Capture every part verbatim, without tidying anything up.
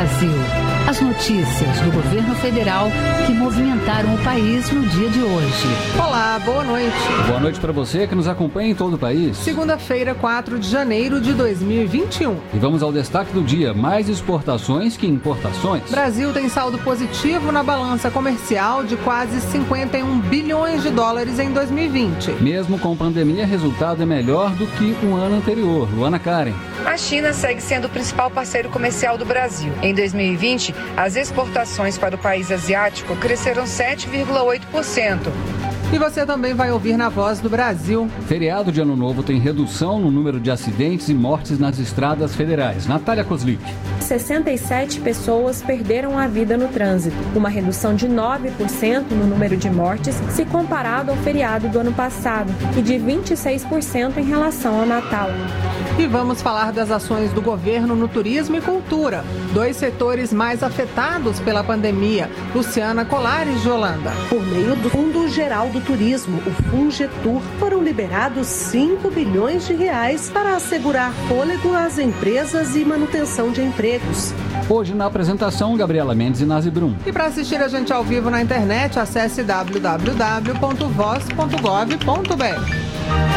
Brasil. As notícias do governo federal que movimentaram o país no dia de hoje. Olá, boa noite. Boa noite para você que nos acompanha em todo o país. Segunda-feira, quatro de janeiro de dois mil e vinte e um. E vamos ao destaque do dia: mais exportações que importações. Brasil tem saldo positivo na balança comercial de quase cinquenta e um bilhões de dólares em dois mil e vinte. Mesmo com pandemia, resultado é melhor do que o ano anterior. Luana Karen. A China segue sendo o principal parceiro comercial do Brasil. Em dois mil e vinte, as exportações para o país asiático cresceram sete vírgula oito por cento. E você também vai ouvir na Voz do Brasil. Feriado de Ano Novo tem redução no número de acidentes e mortes nas estradas federais. Natália Kozlik. sessenta e sete pessoas perderam a vida no trânsito, uma redução de nove por cento no número de mortes se comparado ao feriado do ano passado e de vinte e seis por cento em relação ao Natal. E vamos falar das ações do governo no turismo e cultura, dois setores mais afetados pela pandemia. Luciana Colares de Holanda. Por meio do Fundo Geral do Turismo, o FUNGETUR, foram liberados cinco bilhões de reais para assegurar fôlego às empresas e manutenção de empregos. Hoje na apresentação, Gabriela Mendes e Nazi Brum. E para assistir a gente ao vivo na internet, acesse w w w ponto voz ponto gov ponto b r.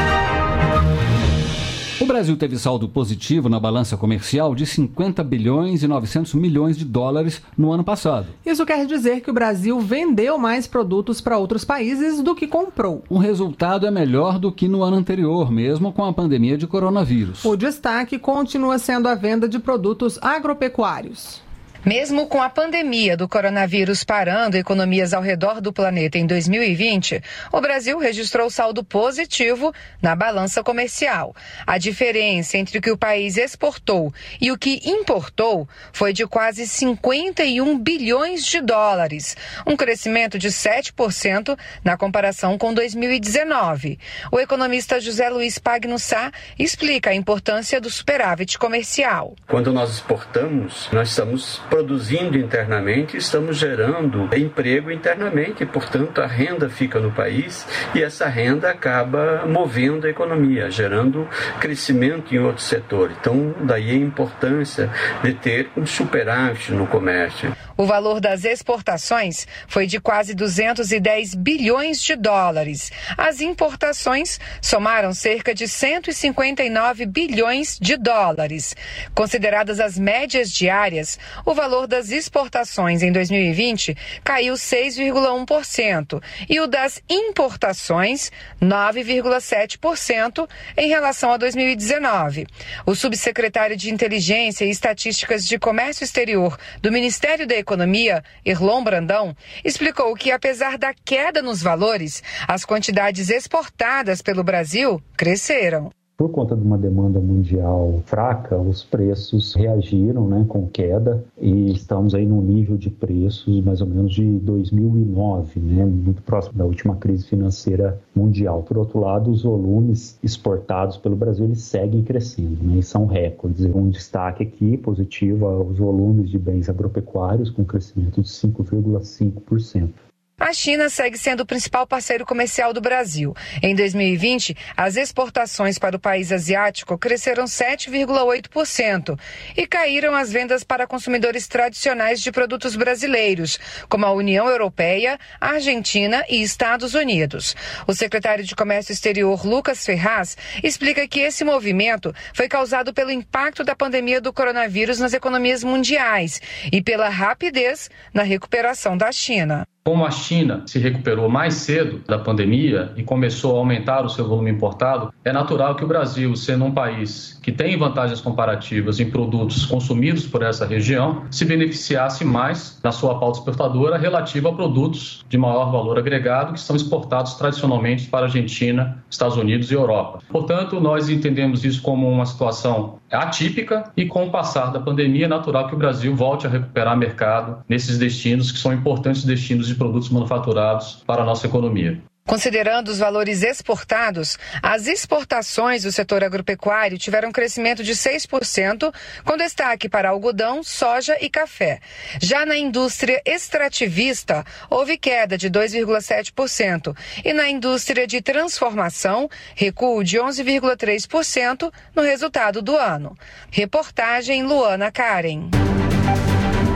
O Brasil teve saldo positivo na balança comercial de cinquenta bilhões e novecentos milhões de dólares no ano passado. Isso quer dizer que o Brasil vendeu mais produtos para outros países do que comprou. O resultado é melhor do que no ano anterior, mesmo com a pandemia de coronavírus. O destaque continua sendo a venda de produtos agropecuários. Mesmo com a pandemia do coronavírus parando economias ao redor do planeta em dois mil e vinte, o Brasil registrou saldo positivo na balança comercial. A diferença entre o que o país exportou e o que importou foi de quase cinquenta e um bilhões de dólares, um crescimento de sete por cento na comparação com dois mil e dezenove. O economista José Luiz Pagnussá explica a importância do superávit comercial. Quando nós exportamos, nós estamos produzindo internamente, estamos gerando emprego internamente, portanto a renda fica no país e essa renda acaba movendo a economia, gerando crescimento em outro setor. Então daí a importância de ter um superávit no comércio. O valor das exportações foi de quase duzentos e dez bilhões de dólares. As importações somaram cerca de cento e cinquenta e nove bilhões de dólares. Consideradas as médias diárias, o valor das exportações em dois mil e vinte caiu seis vírgula um por cento e o das importações nove vírgula sete por cento em relação a dois mil e dezenove. O subsecretário de Inteligência e Estatísticas de Comércio Exterior do Ministério da Economia, Erlon Brandão, explicou que, apesar da queda nos valores, as quantidades exportadas pelo Brasil cresceram. Por conta de uma demanda mundial fraca, os preços reagiram, né, com queda e estamos aí num nível de preços mais ou menos de dois mil e nove, né, muito próximo da última crise financeira mundial. Por outro lado, os volumes exportados pelo Brasil eles seguem crescendo, né, e são recordes. Um destaque aqui positivo aos volumes de bens agropecuários com crescimento de cinco vírgula cinco por cento. A China segue sendo o principal parceiro comercial do Brasil. Em dois mil e vinte, as exportações para o país asiático cresceram sete vírgula oito por cento e caíram as vendas para consumidores tradicionais de produtos brasileiros, como a União Europeia, a Argentina e Estados Unidos. O secretário de Comércio Exterior, Lucas Ferraz, explica que esse movimento foi causado pelo impacto da pandemia do coronavírus nas economias mundiais e pela rapidez na recuperação da China. Como a China se recuperou mais cedo da pandemia e começou a aumentar o seu volume importado, é natural que o Brasil, sendo um país que tem vantagens comparativas em produtos consumidos por essa região, se beneficiasse mais na sua pauta exportadora relativa a produtos de maior valor agregado que são exportados tradicionalmente para a Argentina, Estados Unidos e Europa. Portanto, nós entendemos isso como uma situação atípica e, com o passar da pandemia, é natural que o Brasil volte a recuperar mercado nesses destinos que são importantes destinos de produtos manufaturados para a nossa economia. Considerando os valores exportados, as exportações do setor agropecuário tiveram crescimento de seis por cento, com destaque para algodão, soja e café. Já na indústria extrativista, houve queda de dois vírgula sete por cento e na indústria de transformação, recuo de onze vírgula três por cento no resultado do ano. Reportagem Luana Karen.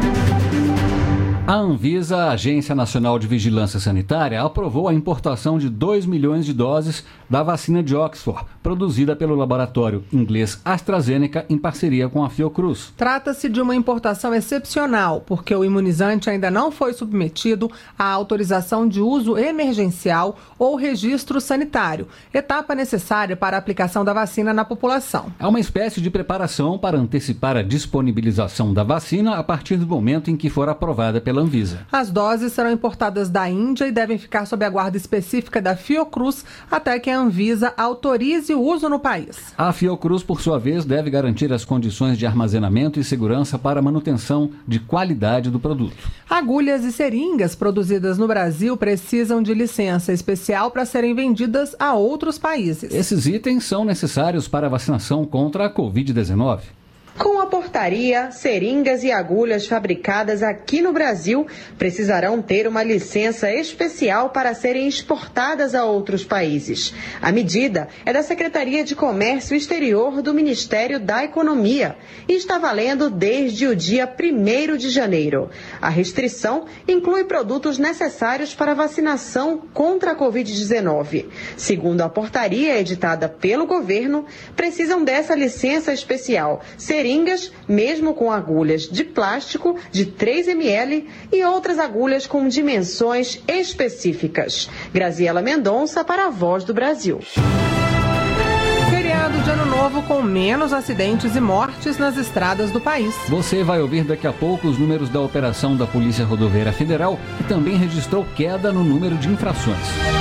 A Anvisa, a Agência Nacional de Vigilância Sanitária, aprovou a importação de dois milhões de doses da vacina de Oxford, produzida pelo laboratório inglês AstraZeneca em parceria com a Fiocruz. Trata-se de uma importação excepcional, porque o imunizante ainda não foi submetido à autorização de uso emergencial ou registro sanitário, etapa necessária para a aplicação da vacina na população. É uma espécie de preparação para antecipar a disponibilização da vacina a partir do momento em que for aprovada pela Anvisa. As doses serão importadas da Índia e devem ficar sob a guarda específica da Fiocruz até que a Anvisa autorize o uso no país. A Fiocruz, por sua vez, deve garantir as condições de armazenamento e segurança para a manutenção de qualidade do produto. Agulhas e seringas produzidas no Brasil precisam de licença especial para serem vendidas a outros países. Esses itens são necessários para a vacinação contra a covid dezenove. Com a portaria, seringas e agulhas fabricadas aqui no Brasil precisarão ter uma licença especial para serem exportadas a outros países. A medida é da Secretaria de Comércio Exterior do Ministério da Economia e está valendo desde o dia primeiro de janeiro. A restrição inclui produtos necessários para a vacinação contra a covid dezenove. Segundo a portaria editada pelo governo, precisam dessa licença especial seringas, mesmo com agulhas de plástico de três mililitros e outras agulhas com dimensões específicas. Graziela Mendonça para a Voz do Brasil. Feriado de Ano Novo com menos acidentes e mortes nas estradas do país. Você vai ouvir daqui a pouco os números da operação da Polícia Rodoviária Federal, que também registrou queda no número de infrações.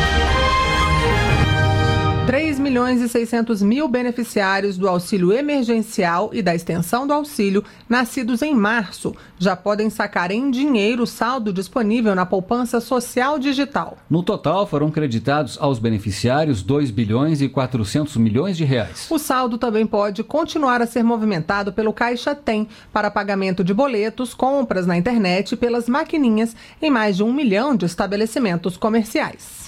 três milhões e seiscentos mil beneficiários do auxílio emergencial e da extensão do auxílio, nascidos em março, já podem sacar em dinheiro o saldo disponível na poupança social digital. No total, foram creditados aos beneficiários dois bilhões e quatrocentos milhões de reais. O saldo também pode continuar a ser movimentado pelo Caixa Tem para pagamento de boletos, compras na internet e pelas maquininhas em mais de um milhão de estabelecimentos comerciais.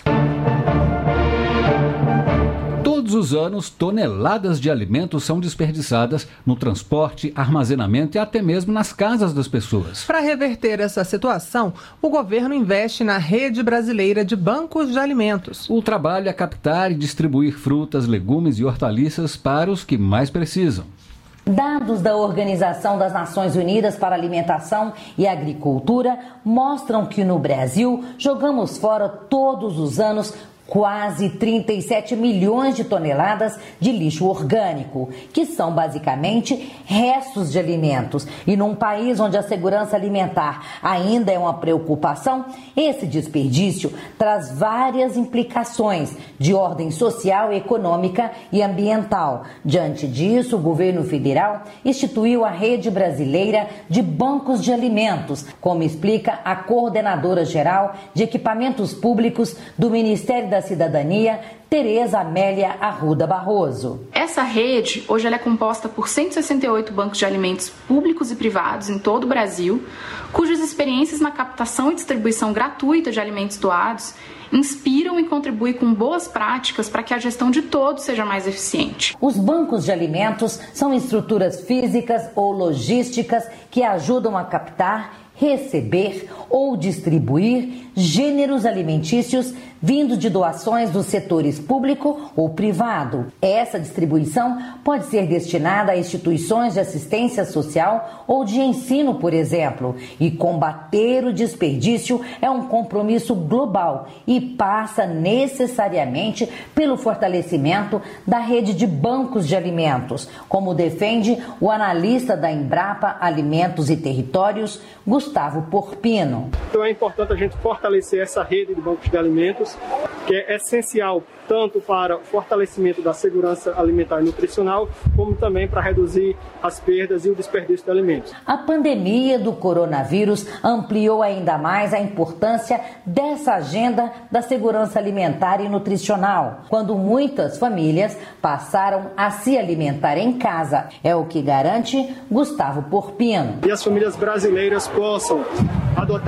Todos os anos, toneladas de alimentos são desperdiçadas no transporte, armazenamento e até mesmo nas casas das pessoas. Para reverter essa situação, o governo investe na rede brasileira de bancos de alimentos. O trabalho é captar e distribuir frutas, legumes e hortaliças para os que mais precisam. Dados da Organização das Nações Unidas para Alimentação e Agricultura mostram que no Brasil jogamos fora todos os anos quase trinta e sete milhões de toneladas de lixo orgânico, que são basicamente restos de alimentos. E num país onde a segurança alimentar ainda é uma preocupação, esse desperdício traz várias implicações de ordem social, econômica e ambiental. Diante disso, o governo federal instituiu a Rede Brasileira de Bancos de Alimentos, como explica a coordenadora geral de equipamentos públicos do Ministério da da Cidadania, Tereza Amélia Arruda Barroso. Essa rede, hoje ela é composta por cento e sessenta e oito bancos de alimentos públicos e privados em todo o Brasil, cujas experiências na captação e distribuição gratuita de alimentos doados inspiram e contribuem com boas práticas para que a gestão de todos seja mais eficiente. Os bancos de alimentos são estruturas físicas ou logísticas que ajudam a captar, receber ou distribuir gêneros alimentícios vindo de doações dos setores público ou privado. Essa distribuição pode ser destinada a instituições de assistência social ou de ensino, por exemplo. E combater o desperdício é um compromisso global e passa necessariamente pelo fortalecimento da rede de bancos de alimentos, como defende o analista da Embrapa Alimentos e Territórios, Gustavo Porpino. Então é importante a gente fortalecer essa rede de bancos de alimentos, que é essencial tanto para o fortalecimento da segurança alimentar e nutricional, como também para reduzir as perdas e o desperdício de alimentos. A pandemia do coronavírus ampliou ainda mais a importância dessa agenda da segurança alimentar e nutricional, quando muitas famílias passaram a se alimentar em casa. É o que garante Gustavo Porpino. E as famílias brasileiras possam adotar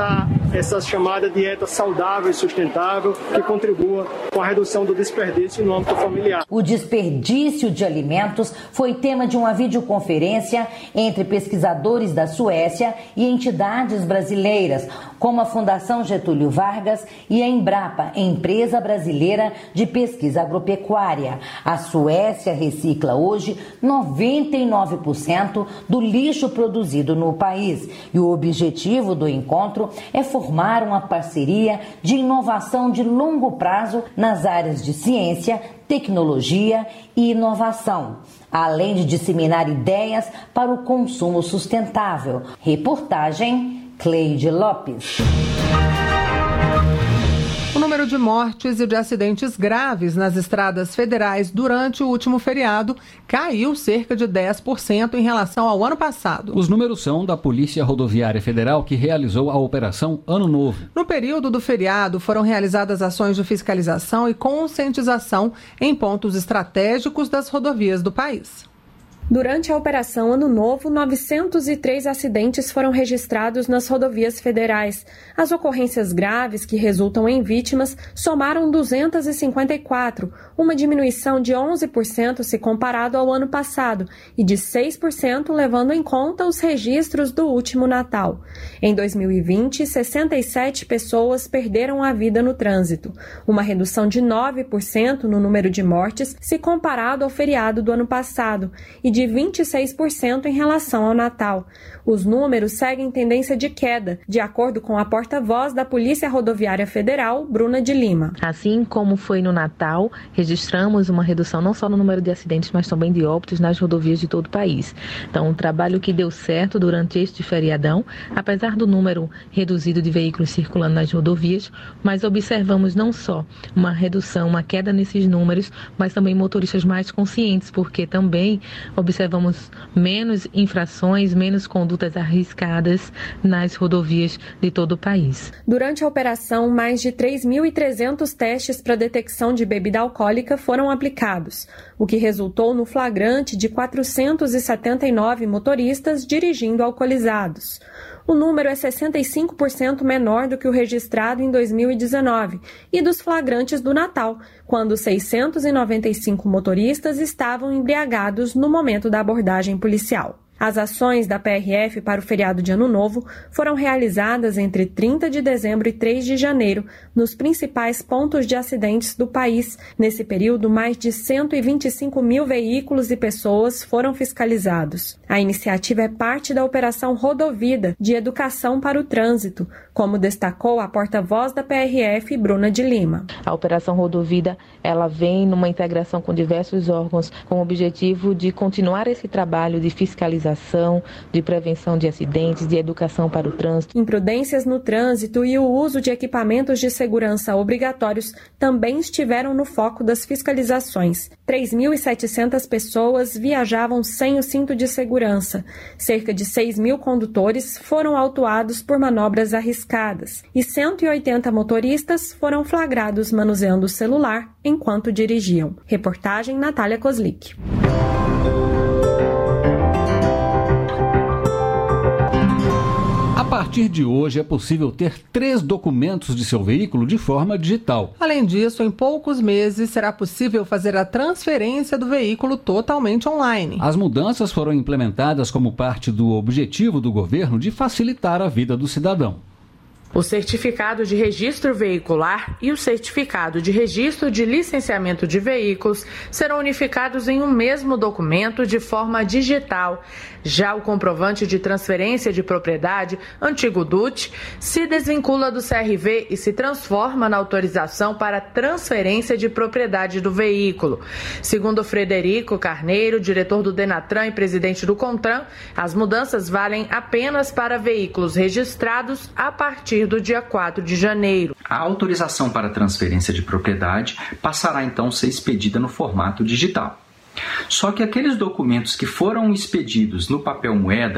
essa chamada dieta saudável e sustentável que contribua com a redução do desperdício no âmbito familiar. O desperdício de alimentos foi tema de uma videoconferência entre pesquisadores da Suécia e entidades brasileiras, como a Fundação Getúlio Vargas e a Embrapa, empresa brasileira de pesquisa agropecuária. A Suécia recicla hoje noventa e nove por cento do lixo produzido no país. E o objetivo do encontro é formar uma parceria de inovação de longo prazo nas áreas de ciência, tecnologia e inovação, além de disseminar ideias para o consumo sustentável. Reportagem Cleide Lopes. O número de mortes e de acidentes graves nas estradas federais durante o último feriado caiu cerca de dez por cento em relação ao ano passado. Os números são da Polícia Rodoviária Federal, que realizou a Operação Ano Novo. No período do feriado, foram realizadas ações de fiscalização e conscientização em pontos estratégicos das rodovias do país. Durante a Operação Ano Novo, novecentos e três acidentes foram registrados nas rodovias federais. As ocorrências graves que resultam em vítimas somaram duzentos e cinquenta e quatro, uma diminuição de onze por cento se comparado ao ano passado e de seis por cento levando em conta os registros do último Natal. Em dois mil e vinte, sessenta e sete pessoas perderam a vida no trânsito, uma redução de nove por cento no número de mortes se comparado ao feriado do ano passado e de de vinte e seis por cento em relação ao Natal. Os números seguem tendência de queda, de acordo com a porta-voz da Polícia Rodoviária Federal, Bruna de Lima. Assim como foi no Natal, registramos uma redução não só no número de acidentes, mas também de óbitos nas rodovias de todo o país. Então, um trabalho que deu certo durante este feriadão, apesar do número reduzido de veículos circulando nas rodovias, mas observamos não só uma redução, uma queda nesses números, mas também motoristas mais conscientes, porque também observamos menos infrações, menos condutas arriscadas nas rodovias de todo o país. Durante a operação, mais de três mil e trezentos testes para detecção de bebida alcoólica foram aplicados, o que resultou no flagrante de quatrocentos e setenta e nove motoristas dirigindo alcoolizados. O número é sessenta e cinco por cento menor do que o registrado em dois mil e dezenove e dos flagrantes do Natal, quando seiscentos e noventa e cinco motoristas estavam embriagados no momento da abordagem policial. As ações da P R F para o feriado de Ano Novo foram realizadas entre trinta de dezembro e três de janeiro, nos principais pontos de acidentes do país. Nesse período, mais de cento e vinte e cinco mil veículos e pessoas foram fiscalizados. A iniciativa é parte da Operação Rodovida, de Educação para o Trânsito, como destacou a porta-voz da P R F, Bruna de Lima. A Operação Rodovida, ela vem numa integração com diversos órgãos, com o objetivo de continuar esse trabalho de fiscalização, de prevenção de acidentes, de educação para o trânsito. Imprudências no trânsito e o uso de equipamentos de segurança obrigatórios também estiveram no foco das fiscalizações. três mil e setecentas pessoas viajavam sem o cinto de segurança. Cerca de seis mil condutores foram autuados por manobras arriscadas e cento e oitenta motoristas foram flagrados manuseando o celular enquanto dirigiam. Reportagem Natália Kozlik. A partir de hoje é possível ter três documentos de seu veículo de forma digital. Além disso, em poucos meses será possível fazer a transferência do veículo totalmente online. As mudanças foram implementadas como parte do objetivo do governo de facilitar a vida do cidadão. O certificado de registro veicular e o certificado de registro de licenciamento de veículos serão unificados em um mesmo documento de forma digital. Já o comprovante de transferência de propriedade, antigo D U T, se desvincula do C R V e se transforma na autorização para transferência de propriedade do veículo. Segundo Frederico Carneiro, diretor do Denatran e presidente do CONTRAN, as mudanças valem apenas para veículos registrados a partir do dia quatro de janeiro. A autorização para transferência de propriedade passará então a ser expedida no formato digital. Só que aqueles documentos que foram expedidos no papel moeda,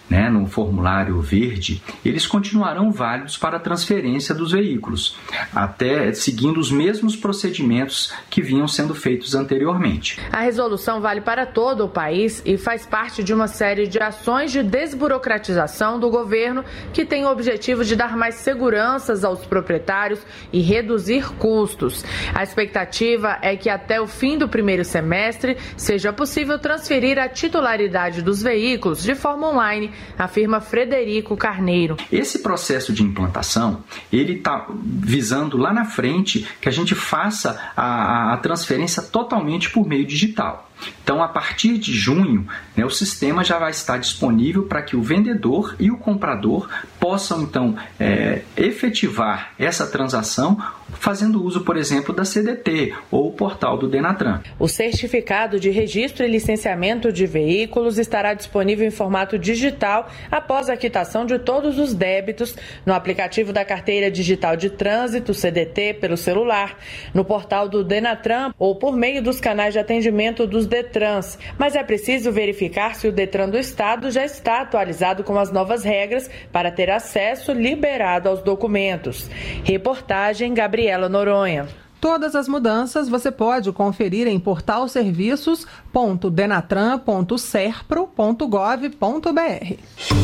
né, no formulário verde, eles continuarão válidos para a transferência dos veículos, até seguindo os mesmos procedimentos que vinham sendo feitos anteriormente. A resolução vale para todo o país e faz parte de uma série de ações de desburocratização do governo que tem o objetivo de dar mais seguranças aos proprietários e reduzir custos. A expectativa é que até o fim do primeiro semestre seja possível transferir a titularidade dos veículos de forma online, afirma Frederico Carneiro. Esse processo de implantação, ele está visando lá na frente que a gente faça a, a transferência totalmente por meio digital. Então, a partir de junho, né, o sistema já vai estar disponível para que o vendedor e o comprador possam, então, é, efetivar essa transação fazendo uso, por exemplo, da C D T ou o portal do Denatran. O certificado de registro e licenciamento de veículos estará disponível em formato digital após a quitação de todos os débitos no aplicativo da Carteira Digital de Trânsito, C D T, pelo celular, no portal do Denatran ou por meio dos canais de atendimento dos Detrans. Mas é preciso verificar se o Detran do Estado já está atualizado com as novas regras para ter acesso liberado aos documentos. Reportagem Gabriela Noronha. Todas as mudanças você pode conferir em portal serviços ponto denatran ponto serpro ponto gov ponto br.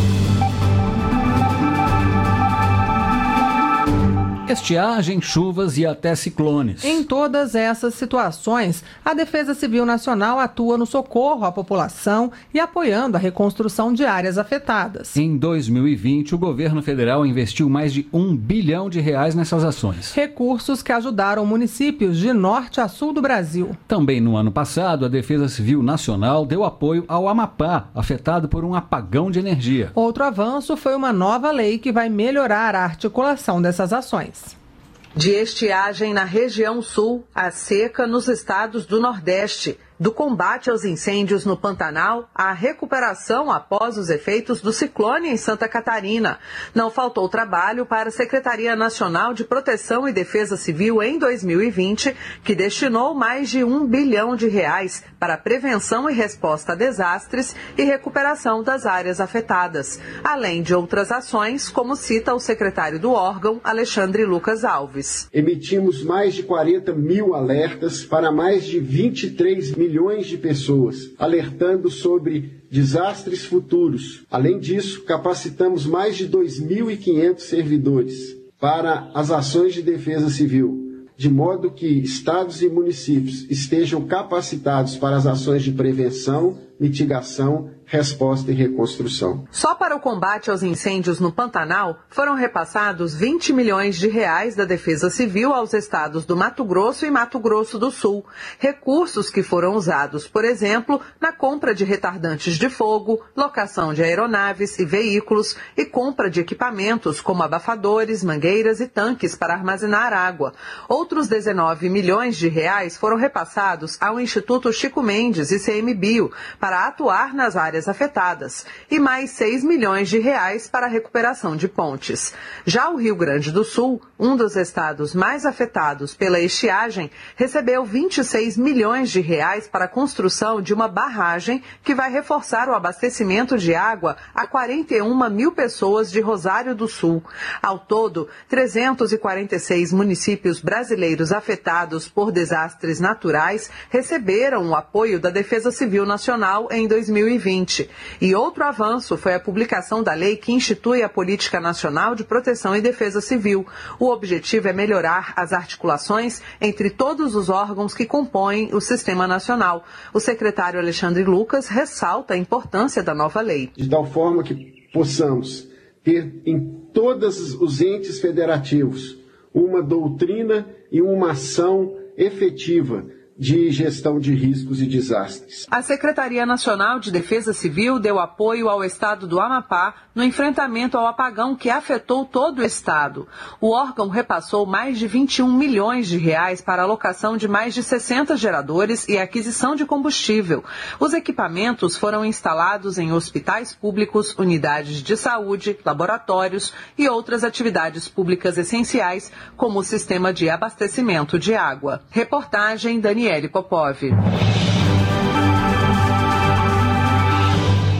Estiagem, chuvas e até ciclones. Em todas essas situações, a Defesa Civil Nacional atua no socorro à população e apoiando a reconstrução de áreas afetadas. Em dois mil e vinte, o governo federal investiu mais de um bilhão de reais nessas ações. Recursos que ajudaram municípios de norte a sul do Brasil. Também no ano passado, a Defesa Civil Nacional deu apoio ao Amapá, afetado por um apagão de energia. Outro avanço foi uma nova lei que vai melhorar a articulação dessas ações. De estiagem na região sul, a seca nos estados do Nordeste, do combate aos incêndios no Pantanal à recuperação após os efeitos do ciclone em Santa Catarina. Não faltou trabalho para a Secretaria Nacional de Proteção e Defesa Civil em dois mil e vinte, que destinou mais de um bilhão de reais para prevenção e resposta a desastres e recuperação das áreas afetadas, além de outras ações, como cita o secretário do órgão, Alexandre Lucas Alves. Emitimos mais de quarenta mil alertas para mais de vinte e três mil milhões de pessoas, alertando sobre desastres futuros. Além disso, capacitamos mais de dois mil e quinhentos servidores para as ações de defesa civil, de modo que estados e municípios estejam capacitados para as ações de prevenção, mitigação, resposta e reconstrução. Só para o combate aos incêndios no Pantanal, foram repassados vinte milhões de reais da Defesa Civil aos estados do Mato Grosso e Mato Grosso do Sul. Recursos que foram usados, por exemplo, na compra de retardantes de fogo, locação de aeronaves e veículos e compra de equipamentos como abafadores, mangueiras e tanques para armazenar água. Outros dezenove milhões de reais foram repassados ao Instituto Chico Mendes e C M Bio para atuar nas áreas afetadas e mais seis milhões de reais para a recuperação de pontes. Já o Rio Grande do Sul, um dos estados mais afetados pela estiagem, recebeu vinte e seis milhões de reais para a construção de uma barragem que vai reforçar o abastecimento de água a quarenta e uma mil pessoas de Rosário do Sul. Ao todo, trezentos e quarenta e seis municípios brasileiros afetados por desastres naturais receberam o apoio da Defesa Civil Nacional em dois mil e vinte. E outro avanço foi a publicação da lei que institui a Política Nacional de Proteção e Defesa Civil. O objetivo é melhorar as articulações entre todos os órgãos que compõem o Sistema Nacional. O secretário Alexandre Lucas ressalta a importância da nova lei. De tal forma que possamos ter em todos os entes federativos uma doutrina e uma ação efetiva de gestão de riscos e desastres. A Secretaria Nacional de Defesa Civil deu apoio ao estado do Amapá no enfrentamento ao apagão que afetou todo o estado. O órgão repassou mais de vinte e um milhões de reais para a alocação de mais de sessenta geradores e aquisição de combustível. Os equipamentos foram instalados em hospitais públicos, unidades de saúde, laboratórios e outras atividades públicas essenciais, como o sistema de abastecimento de água. Reportagem Daniele Popov. O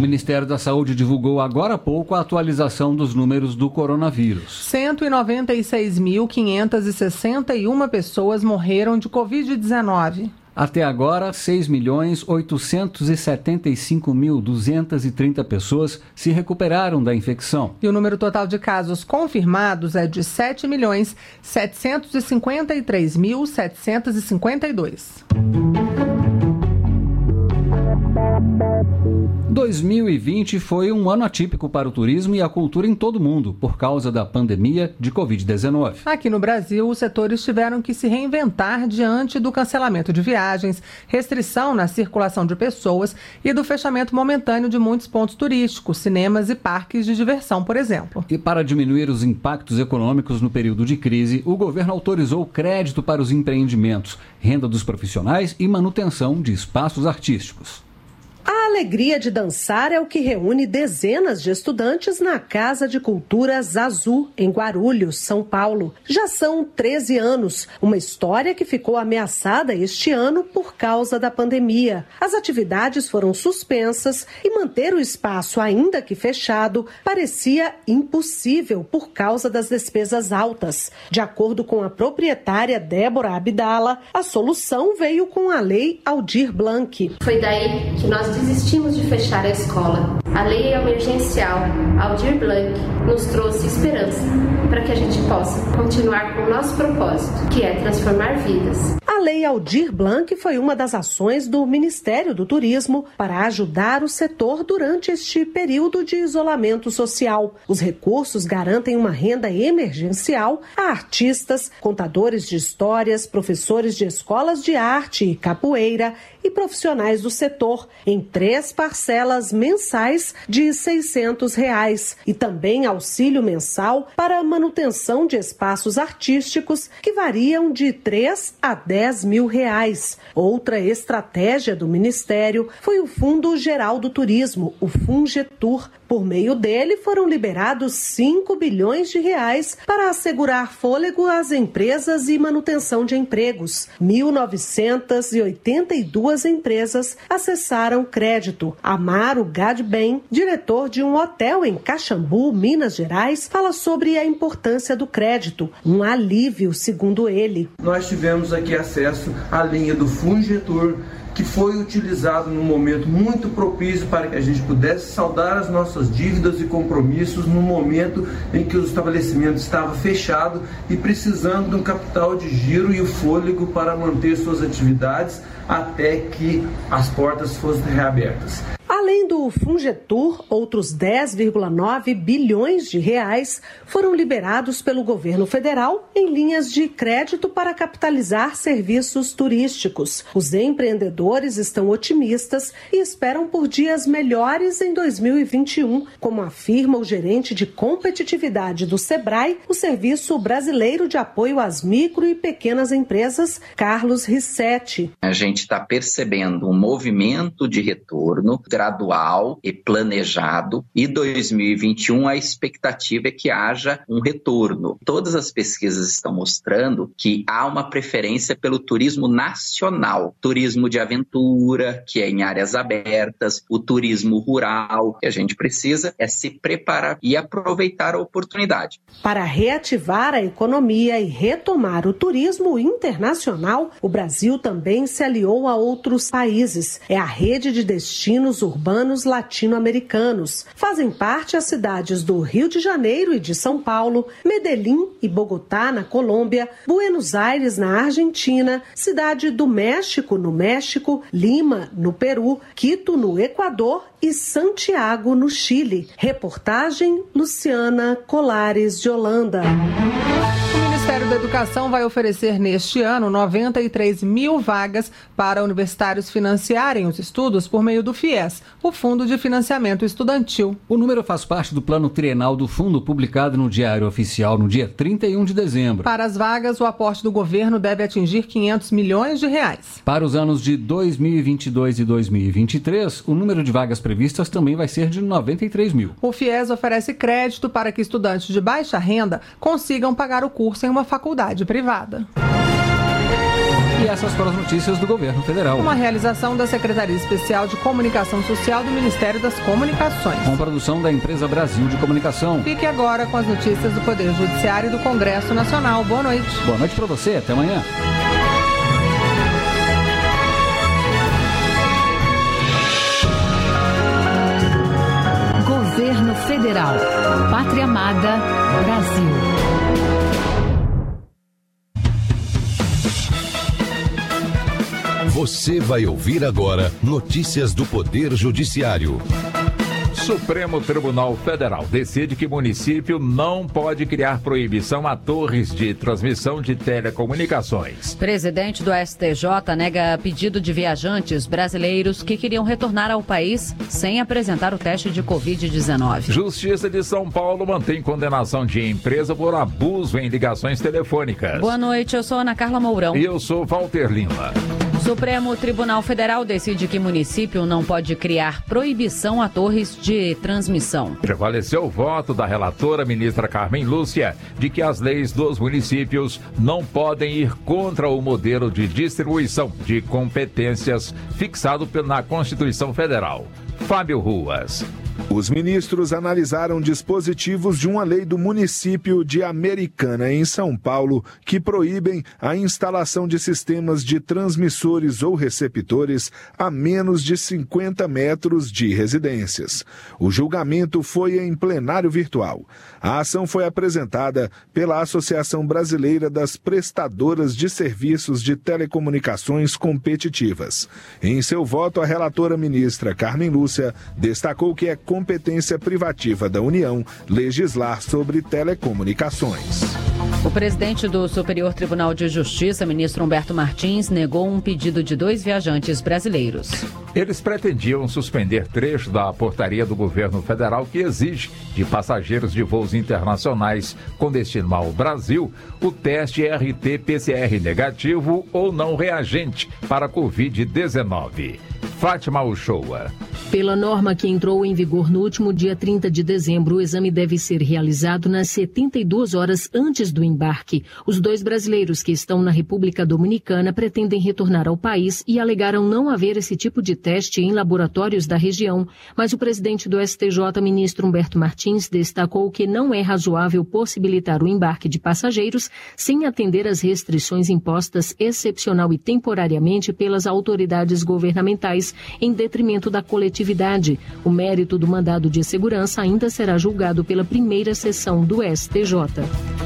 Ministério da Saúde divulgou agora há pouco a atualização dos números do coronavírus. cento e noventa e seis mil, quinhentas e sessenta e uma pessoas morreram de covid dezenove. Até agora, seis milhões oitocentos e setenta e cinco mil duzentas e trinta pessoas se recuperaram da infecção. E o número total de casos confirmados é de sete milhões setecentos e cinquenta e três mil setecentos e cinquenta e dois. dois mil e vinte foi um ano atípico para o turismo e a cultura em todo o mundo, por causa da pandemia de covid dezenove. Aqui no Brasil, os setores tiveram que se reinventar diante do cancelamento de viagens, restrição na circulação de pessoas e do fechamento momentâneo de muitos pontos turísticos, cinemas e parques de diversão, por exemplo. E para diminuir os impactos econômicos no período de crise, o governo autorizou crédito para os empreendimentos, renda dos profissionais e manutenção de espaços artísticos. A alegria de dançar é o que reúne dezenas de estudantes na Casa de Cultura Zazu, em Guarulhos, São Paulo. Já são treze anos, uma história que ficou ameaçada este ano por causa da pandemia. As atividades foram suspensas e manter o espaço, ainda que fechado, parecia impossível por causa das despesas altas. De acordo com a proprietária Débora Abdala, a solução veio com a Lei Aldir Blanc. Foi daí que nós desistimos de fechar a escola. A lei emergencial Aldir Blanc nos trouxe esperança para que a gente possa continuar com o nosso propósito, que é transformar vidas. A Lei Aldir Blanc foi uma das ações do Ministério do Turismo para ajudar o setor durante este período de isolamento social. Os recursos garantem uma renda emergencial a artistas, contadores de histórias, professores de escolas de arte e capoeira e profissionais do setor, em três parcelas mensais de seiscentos reais, e também auxílio mensal para a manutenção de espaços artísticos que variam de três a dez mil reais. Outra estratégia do Ministério foi o Fundo Geral do Turismo, o Fungetur. Por meio dele, foram liberados cinco bilhões de reais para assegurar fôlego às empresas e manutenção de empregos. mil novecentas e oitenta e duas empresas acessaram crédito. Amaro Gadben, diretor de um hotel em Caxambu, Minas Gerais, fala sobre a importância do crédito, um alívio, segundo ele. Nós tivemos aqui acesso à linha do Fungetur, que foi utilizado num momento muito propício para que a gente pudesse saldar as nossas dívidas e compromissos no momento em que o estabelecimento estava fechado e precisando de um capital de giro e o fôlego para manter suas atividades até que as portas fossem reabertas. Além do Fungetur, outros dez vírgula nove bilhões de reais foram liberados pelo governo federal em linhas de crédito para capitalizar serviços turísticos. Os empreendedores estão otimistas e esperam por dias melhores em dois mil e vinte e um, como afirma o gerente de competitividade do Sebrae, o Serviço Brasileiro de Apoio às Micro e Pequenas Empresas, Carlos Rissetti. A gente está percebendo um movimento de retorno gradual e planejado, e dois mil e vinte e um a expectativa é que haja um retorno. Todas as pesquisas estão mostrando que há uma preferência pelo turismo nacional, turismo de aventura, que é em áreas abertas, o turismo rural. O que a gente precisa é se preparar e aproveitar a oportunidade. Para reativar a economia e retomar o turismo internacional, o Brasil também se aliou a outros países. É a rede de destinos urbanos latino-americanos. Fazem parte as cidades do Rio de Janeiro e de São Paulo, Medellín e Bogotá, na Colômbia, Buenos Aires, na Argentina, Cidade do México, no México, Lima, no Peru, Quito, no Equador e Santiago, no Chile. Reportagem Luciana Colares de Holanda. O Ministério da Educação vai oferecer neste ano noventa e três mil vagas para universitários financiarem os estudos por meio do FIES, o Fundo de Financiamento Estudantil. O número faz parte do plano trienal do fundo publicado no Diário Oficial no dia trinta e um de dezembro. Para as vagas, o aporte do governo deve atingir quinhentos milhões de reais. Para os anos de dois mil e vinte e dois e dois mil e vinte e três, o número de vagas previstas também vai ser de noventa e três mil. O FIES oferece crédito para que estudantes de baixa renda consigam pagar o curso em uma faculdade privada. E essas foram as notícias do governo federal. Uma realização da Secretaria Especial de Comunicação Social do Ministério das Comunicações. Com produção da Empresa Brasil de Comunicação. Fique agora com as notícias do Poder Judiciário e do Congresso Nacional. Boa noite. Boa noite para você. Até amanhã. Governo Federal. Pátria Amada, Brasil. Você vai ouvir agora notícias do Poder Judiciário. Supremo Tribunal Federal decide que município não pode criar proibição a torres de transmissão de telecomunicações. Presidente do S T J nega pedido de viajantes brasileiros que queriam retornar ao país sem apresentar o teste de covid dezenove. Justiça de São Paulo mantém condenação de empresa por abuso em ligações telefônicas. Boa noite, eu sou Ana Carla Mourão. E eu sou Walter Lima. Supremo Tribunal Federal decide que município não pode criar proibição a torres de transmissão. Prevaleceu o voto da relatora ministra Carmen Lúcia de que as leis dos municípios não podem ir contra o modelo de distribuição de competências fixado na Constituição Federal. Fábio Ruas. Os ministros analisaram dispositivos de uma lei do município de Americana, em São Paulo, que proíbem a instalação de sistemas de transmissores ou receptores a menos de cinquenta metros de residências. O julgamento foi em plenário virtual. A ação foi apresentada pela Associação Brasileira das Prestadoras de Serviços de Telecomunicações Competitivas. Em seu voto, a relatora ministra Carmen Lúcia destacou que é competência privativa da União legislar sobre telecomunicações. O presidente do Superior Tribunal de Justiça, ministro Humberto Martins, negou um pedido de dois viajantes brasileiros. Eles pretendiam suspender trecho da portaria do governo federal que exige de passageiros de voos internacionais com destino ao Brasil o teste R T P C R negativo ou não reagente para covid dezenove. Fátima Uchoa. Pela norma que entrou em vigor no último dia trinta de dezembro, o exame deve ser realizado nas setenta e duas horas antes do embarque. Os dois brasileiros que estão na República Dominicana pretendem retornar ao país e alegaram não haver esse tipo de teste em laboratórios da região. Mas o presidente do S T J, ministro Humberto Martins, destacou que não é razoável possibilitar o embarque de passageiros sem atender às restrições impostas excepcional e temporariamente pelas autoridades governamentais, em detrimento da coletividade. O mérito do mandado de segurança ainda será julgado pela primeira sessão do S T J.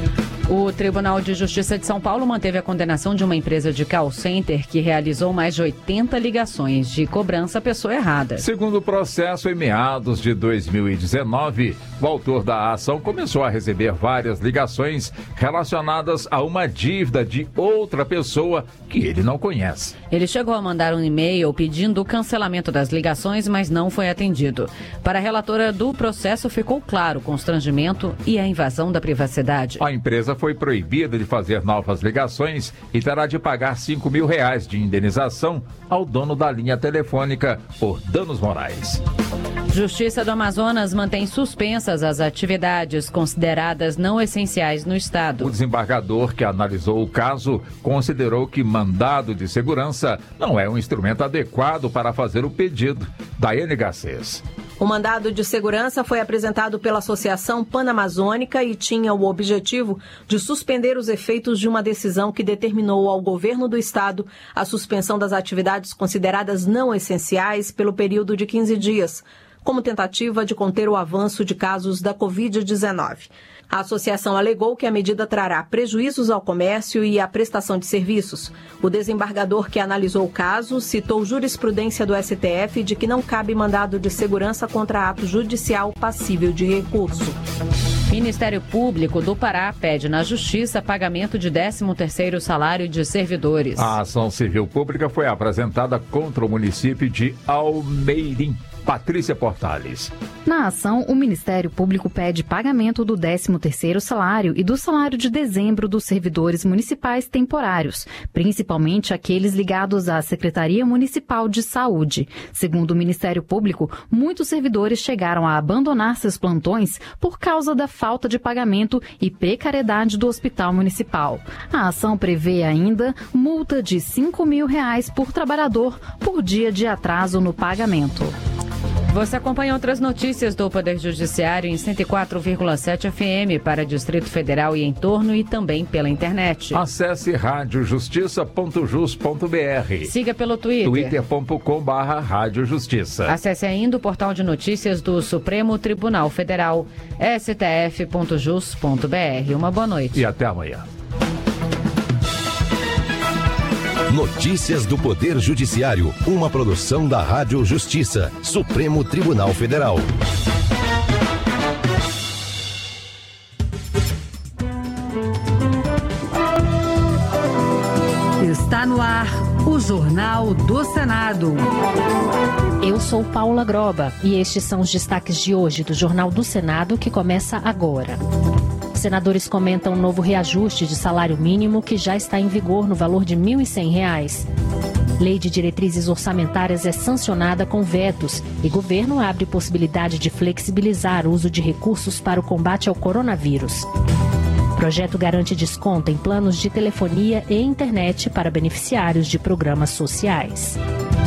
O Tribunal de Justiça de São Paulo manteve a condenação de uma empresa de call center que realizou mais de oitenta ligações de cobrança à pessoa errada. Segundo o processo, em meados de dois mil e dezenove, o autor da ação começou a receber várias ligações relacionadas a uma dívida de outra pessoa que ele não conhece. Ele chegou a mandar um e-mail pedindo o cancelamento das ligações, mas não foi atendido. Para a relatora do processo, ficou claro o constrangimento e a invasão da privacidade. A empresa foi proibida de fazer novas ligações e terá de pagar cinco mil reais de indenização ao dono da linha telefônica por danos morais. Justiça do Amazonas mantém suspensas as atividades consideradas não essenciais no estado. O desembargador que analisou o caso considerou que mandado de segurança não é um instrumento adequado para fazer o pedido. Daiane Garcês. O mandado de segurança foi apresentado pela Associação Panamazônica e tinha o objetivo de suspender os efeitos de uma decisão que determinou ao governo do estado a suspensão das atividades consideradas não essenciais pelo período de quinze dias, como tentativa de conter o avanço de casos da covid dezenove. A associação alegou que a medida trará prejuízos ao comércio e à prestação de serviços. O desembargador que analisou o caso citou jurisprudência do S T F de que não cabe mandado de segurança contra ato judicial passível de recurso. Ministério Público do Pará pede na Justiça pagamento de décimo terceiro salário de servidores. A ação civil pública foi apresentada contra o município de Almeirim, Patrícia Portales. Na ação, o Ministério Público pede pagamento do décimo terceiro salário e do salário de dezembro dos servidores municipais temporários, principalmente aqueles ligados à Secretaria Municipal de Saúde. Segundo o Ministério Público, muitos servidores chegaram a abandonar seus plantões por causa da falta de pagamento e precariedade do Hospital Municipal. A ação prevê ainda multa de cinco mil reais por trabalhador por dia de atraso no pagamento. Você acompanha outras notícias do Poder Judiciário em cento e quatro vírgula sete F M para Distrito Federal e entorno e também pela internet. Acesse rádio justiça ponto jus ponto b r. Siga pelo Twitter. twitter ponto com barra rádio justiça. Acesse ainda o portal de notícias do Supremo Tribunal Federal, s t f ponto jus ponto b r. Uma boa noite. E até amanhã. Notícias do Poder Judiciário, uma produção da Rádio Justiça, Supremo Tribunal Federal. Está no ar o Jornal do Senado. Eu sou Paula Groba e estes são os destaques de hoje do Jornal do Senado que começa agora. Senadores comentam um novo reajuste de salário mínimo que já está em vigor no valor de mil e cem reais. Lei de diretrizes orçamentárias é sancionada com vetos e governo abre possibilidade de flexibilizar o uso de recursos para o combate ao coronavírus. Projeto garante desconto em planos de telefonia e internet para beneficiários de programas sociais.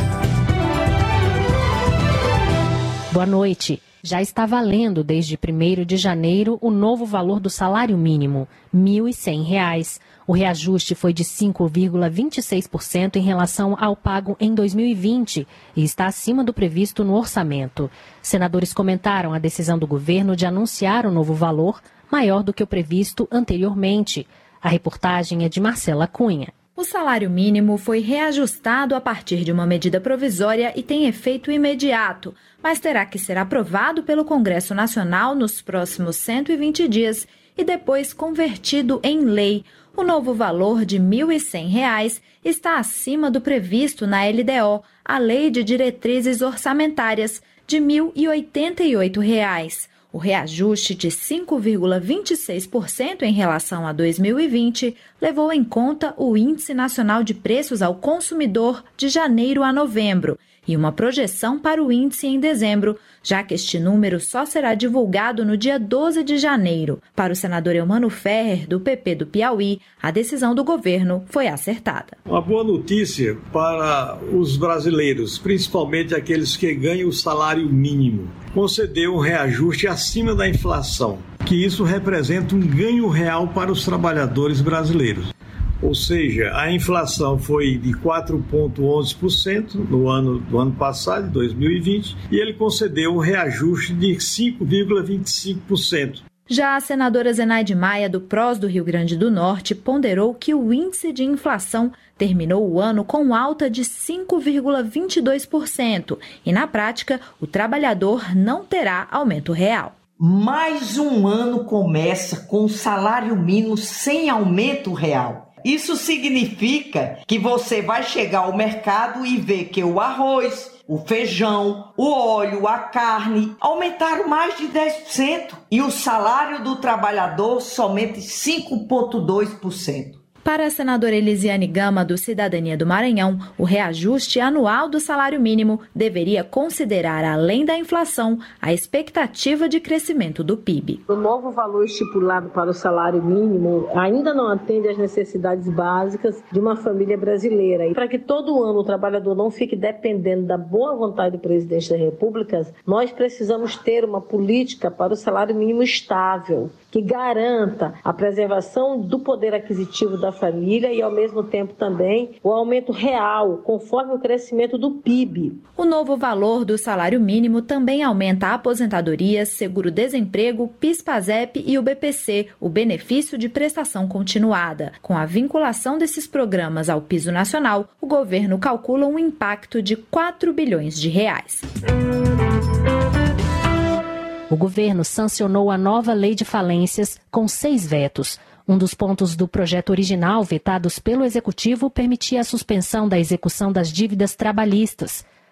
Boa noite. Já está valendo desde primeiro de janeiro o novo valor do salário mínimo, mil e cem reais. O reajuste foi de cinco vírgula vinte e seis por cento em relação ao pago em dois mil e vinte e está acima do previsto no orçamento. Senadores comentaram a decisão do governo de anunciar o novo valor maior do que o previsto anteriormente. A reportagem é de Marcela Cunha. O salário mínimo foi reajustado a partir de uma medida provisória e tem efeito imediato, mas terá que ser aprovado pelo Congresso Nacional nos próximos cento e vinte dias e depois convertido em lei. O novo valor de mil e cem reais está acima do previsto na L D O, a Lei de Diretrizes Orçamentárias, de mil e oitenta e oito reais. O reajuste de cinco vírgula vinte e seis por cento em relação a dois mil e vinte levou em conta o Índice Nacional de Preços ao Consumidor de janeiro a novembro e uma projeção para o índice em dezembro, já que este número só será divulgado no dia doze de janeiro. Para o senador Eumano Ferrer, do P P do Piauí, a decisão do governo foi acertada. Uma boa notícia para os brasileiros, principalmente aqueles que ganham o salário mínimo. Concedeu um reajuste acima da inflação, que isso representa um ganho real para os trabalhadores brasileiros. Ou seja, a inflação foi de quatro vírgula onze por cento no ano do ano passado, de dois mil e vinte, e ele concedeu um reajuste de cinco vírgula vinte e cinco por cento. Já a senadora Zenaide Maia, do P R O S do Rio Grande do Norte, ponderou que o índice de inflação terminou o ano com alta de cinco vírgula vinte e dois por cento e, na prática, o trabalhador não terá aumento real. Mais um ano começa com o salário mínimo sem aumento real. Isso significa que você vai chegar ao mercado e ver que o arroz, o feijão, o óleo, a carne aumentaram mais de dez por cento e o salário do trabalhador somente cinco vírgula dois por cento. Para a senadora Elisiane Gama, do Cidadania do Maranhão, o reajuste anual do salário mínimo deveria considerar, além da inflação, a expectativa de crescimento do P I B. O novo valor estipulado para o salário mínimo ainda não atende às necessidades básicas de uma família brasileira. E para que todo ano o trabalhador não fique dependendo da boa vontade do presidente da República, nós precisamos ter uma política para o salário mínimo estável, que garanta a preservação do poder aquisitivo da família e, ao mesmo tempo, também o aumento real, conforme o crescimento do P I B. O novo valor do salário mínimo também aumenta a aposentadoria, seguro-desemprego, PIS/PASEP e o B P C, o benefício de prestação continuada. Com a vinculação desses programas ao piso nacional, o governo calcula um impacto de quatro bilhões de reais. O governo sancionou a nova lei de falências com seis vetos. Um dos pontos do projeto original, vetados pelo Executivo, permitia a suspensão da execução das dívidas trabalhistas.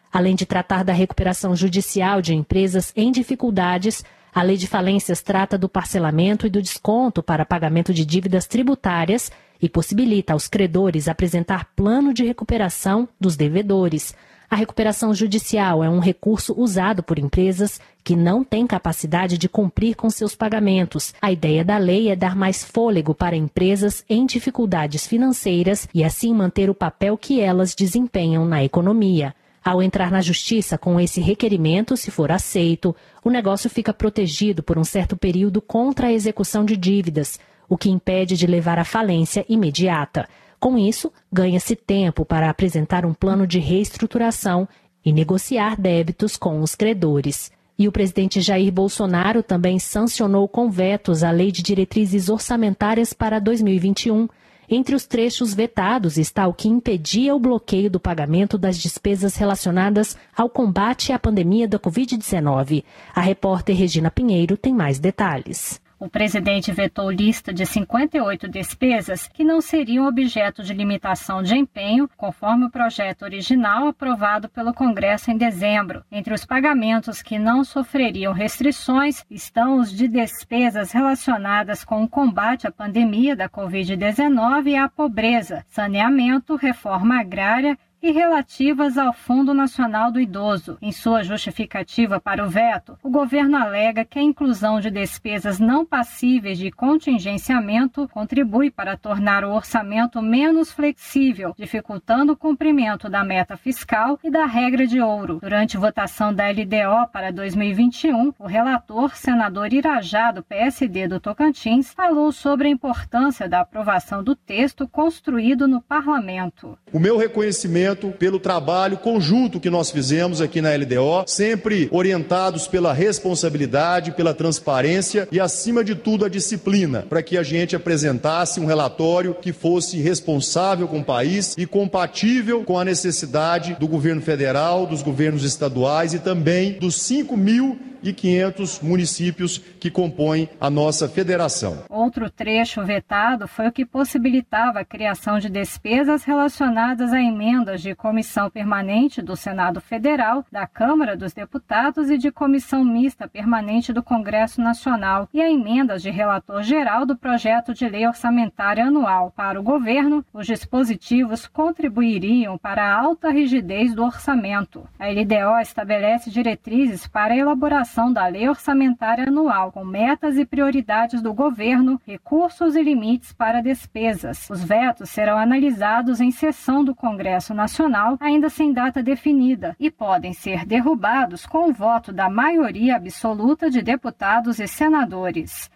Além de tratar da recuperação judicial de empresas em dificuldades, a Lei de Falências trata do parcelamento e do desconto para pagamento de dívidas tributárias e possibilita aos credores apresentar plano de recuperação dos devedores. A recuperação judicial é um recurso usado por empresas que não têm capacidade de cumprir com seus pagamentos. A ideia da lei é dar mais fôlego para empresas em dificuldades financeiras e assim manter o papel que elas desempenham na economia. Ao entrar na justiça com esse requerimento, se for aceito, o negócio fica protegido por um certo período contra a execução de dívidas, o que impede de levar à falência imediata. Com isso, ganha-se tempo para apresentar um plano de reestruturação e negociar débitos com os credores. E o presidente Jair Bolsonaro também sancionou com vetos a Lei de Diretrizes Orçamentárias para dois mil e vinte e um. Entre os trechos vetados está o que impedia o bloqueio do pagamento das despesas relacionadas ao combate à pandemia da covid dezenove. A repórter Regina Pinheiro tem mais detalhes. O presidente vetou lista de cinquenta e oito despesas que não seriam objeto de limitação de empenho, conforme o projeto original aprovado pelo Congresso em dezembro. Entre os pagamentos que não sofreriam restrições estão os de despesas relacionadas com o combate à pandemia da covid dezenove e à pobreza, saneamento, reforma agrária e relativas ao Fundo Nacional do Idoso. Em sua justificativa para o veto, o governo alega que a inclusão de despesas não passíveis de contingenciamento contribui para tornar o orçamento menos flexível, dificultando o cumprimento da meta fiscal e da regra de ouro. Durante votação da L D O para dois mil e vinte e um, o relator, senador Irajá, do P S D do Tocantins, falou sobre a importância da aprovação do texto construído no parlamento. O meu reconhecimento pelo trabalho conjunto que nós fizemos aqui na L D O, sempre orientados pela responsabilidade, pela transparência e, acima de tudo, a disciplina, para que a gente apresentasse um relatório que fosse responsável com o país e compatível com a necessidade do governo federal, dos governos estaduais e também dos cinco mil e quinhentos municípios que compõem a nossa federação. Outro trecho vetado foi o que possibilitava a criação de despesas relacionadas a emendas de comissão permanente do Senado Federal, da Câmara dos Deputados e de comissão mista permanente do Congresso Nacional e a emendas de relator geral do projeto de lei orçamentária anual. Para o governo, os dispositivos contribuiriam para a alta rigidez do orçamento. A L D O estabelece diretrizes para a elaboração da Lei Orçamentária Anual, com metas e prioridades do governo, recursos e limites para despesas. Os vetos serão analisados em sessão do Congresso Nacional, ainda sem data definida, e podem ser derrubados com o voto da maioria absoluta de deputados e senadores.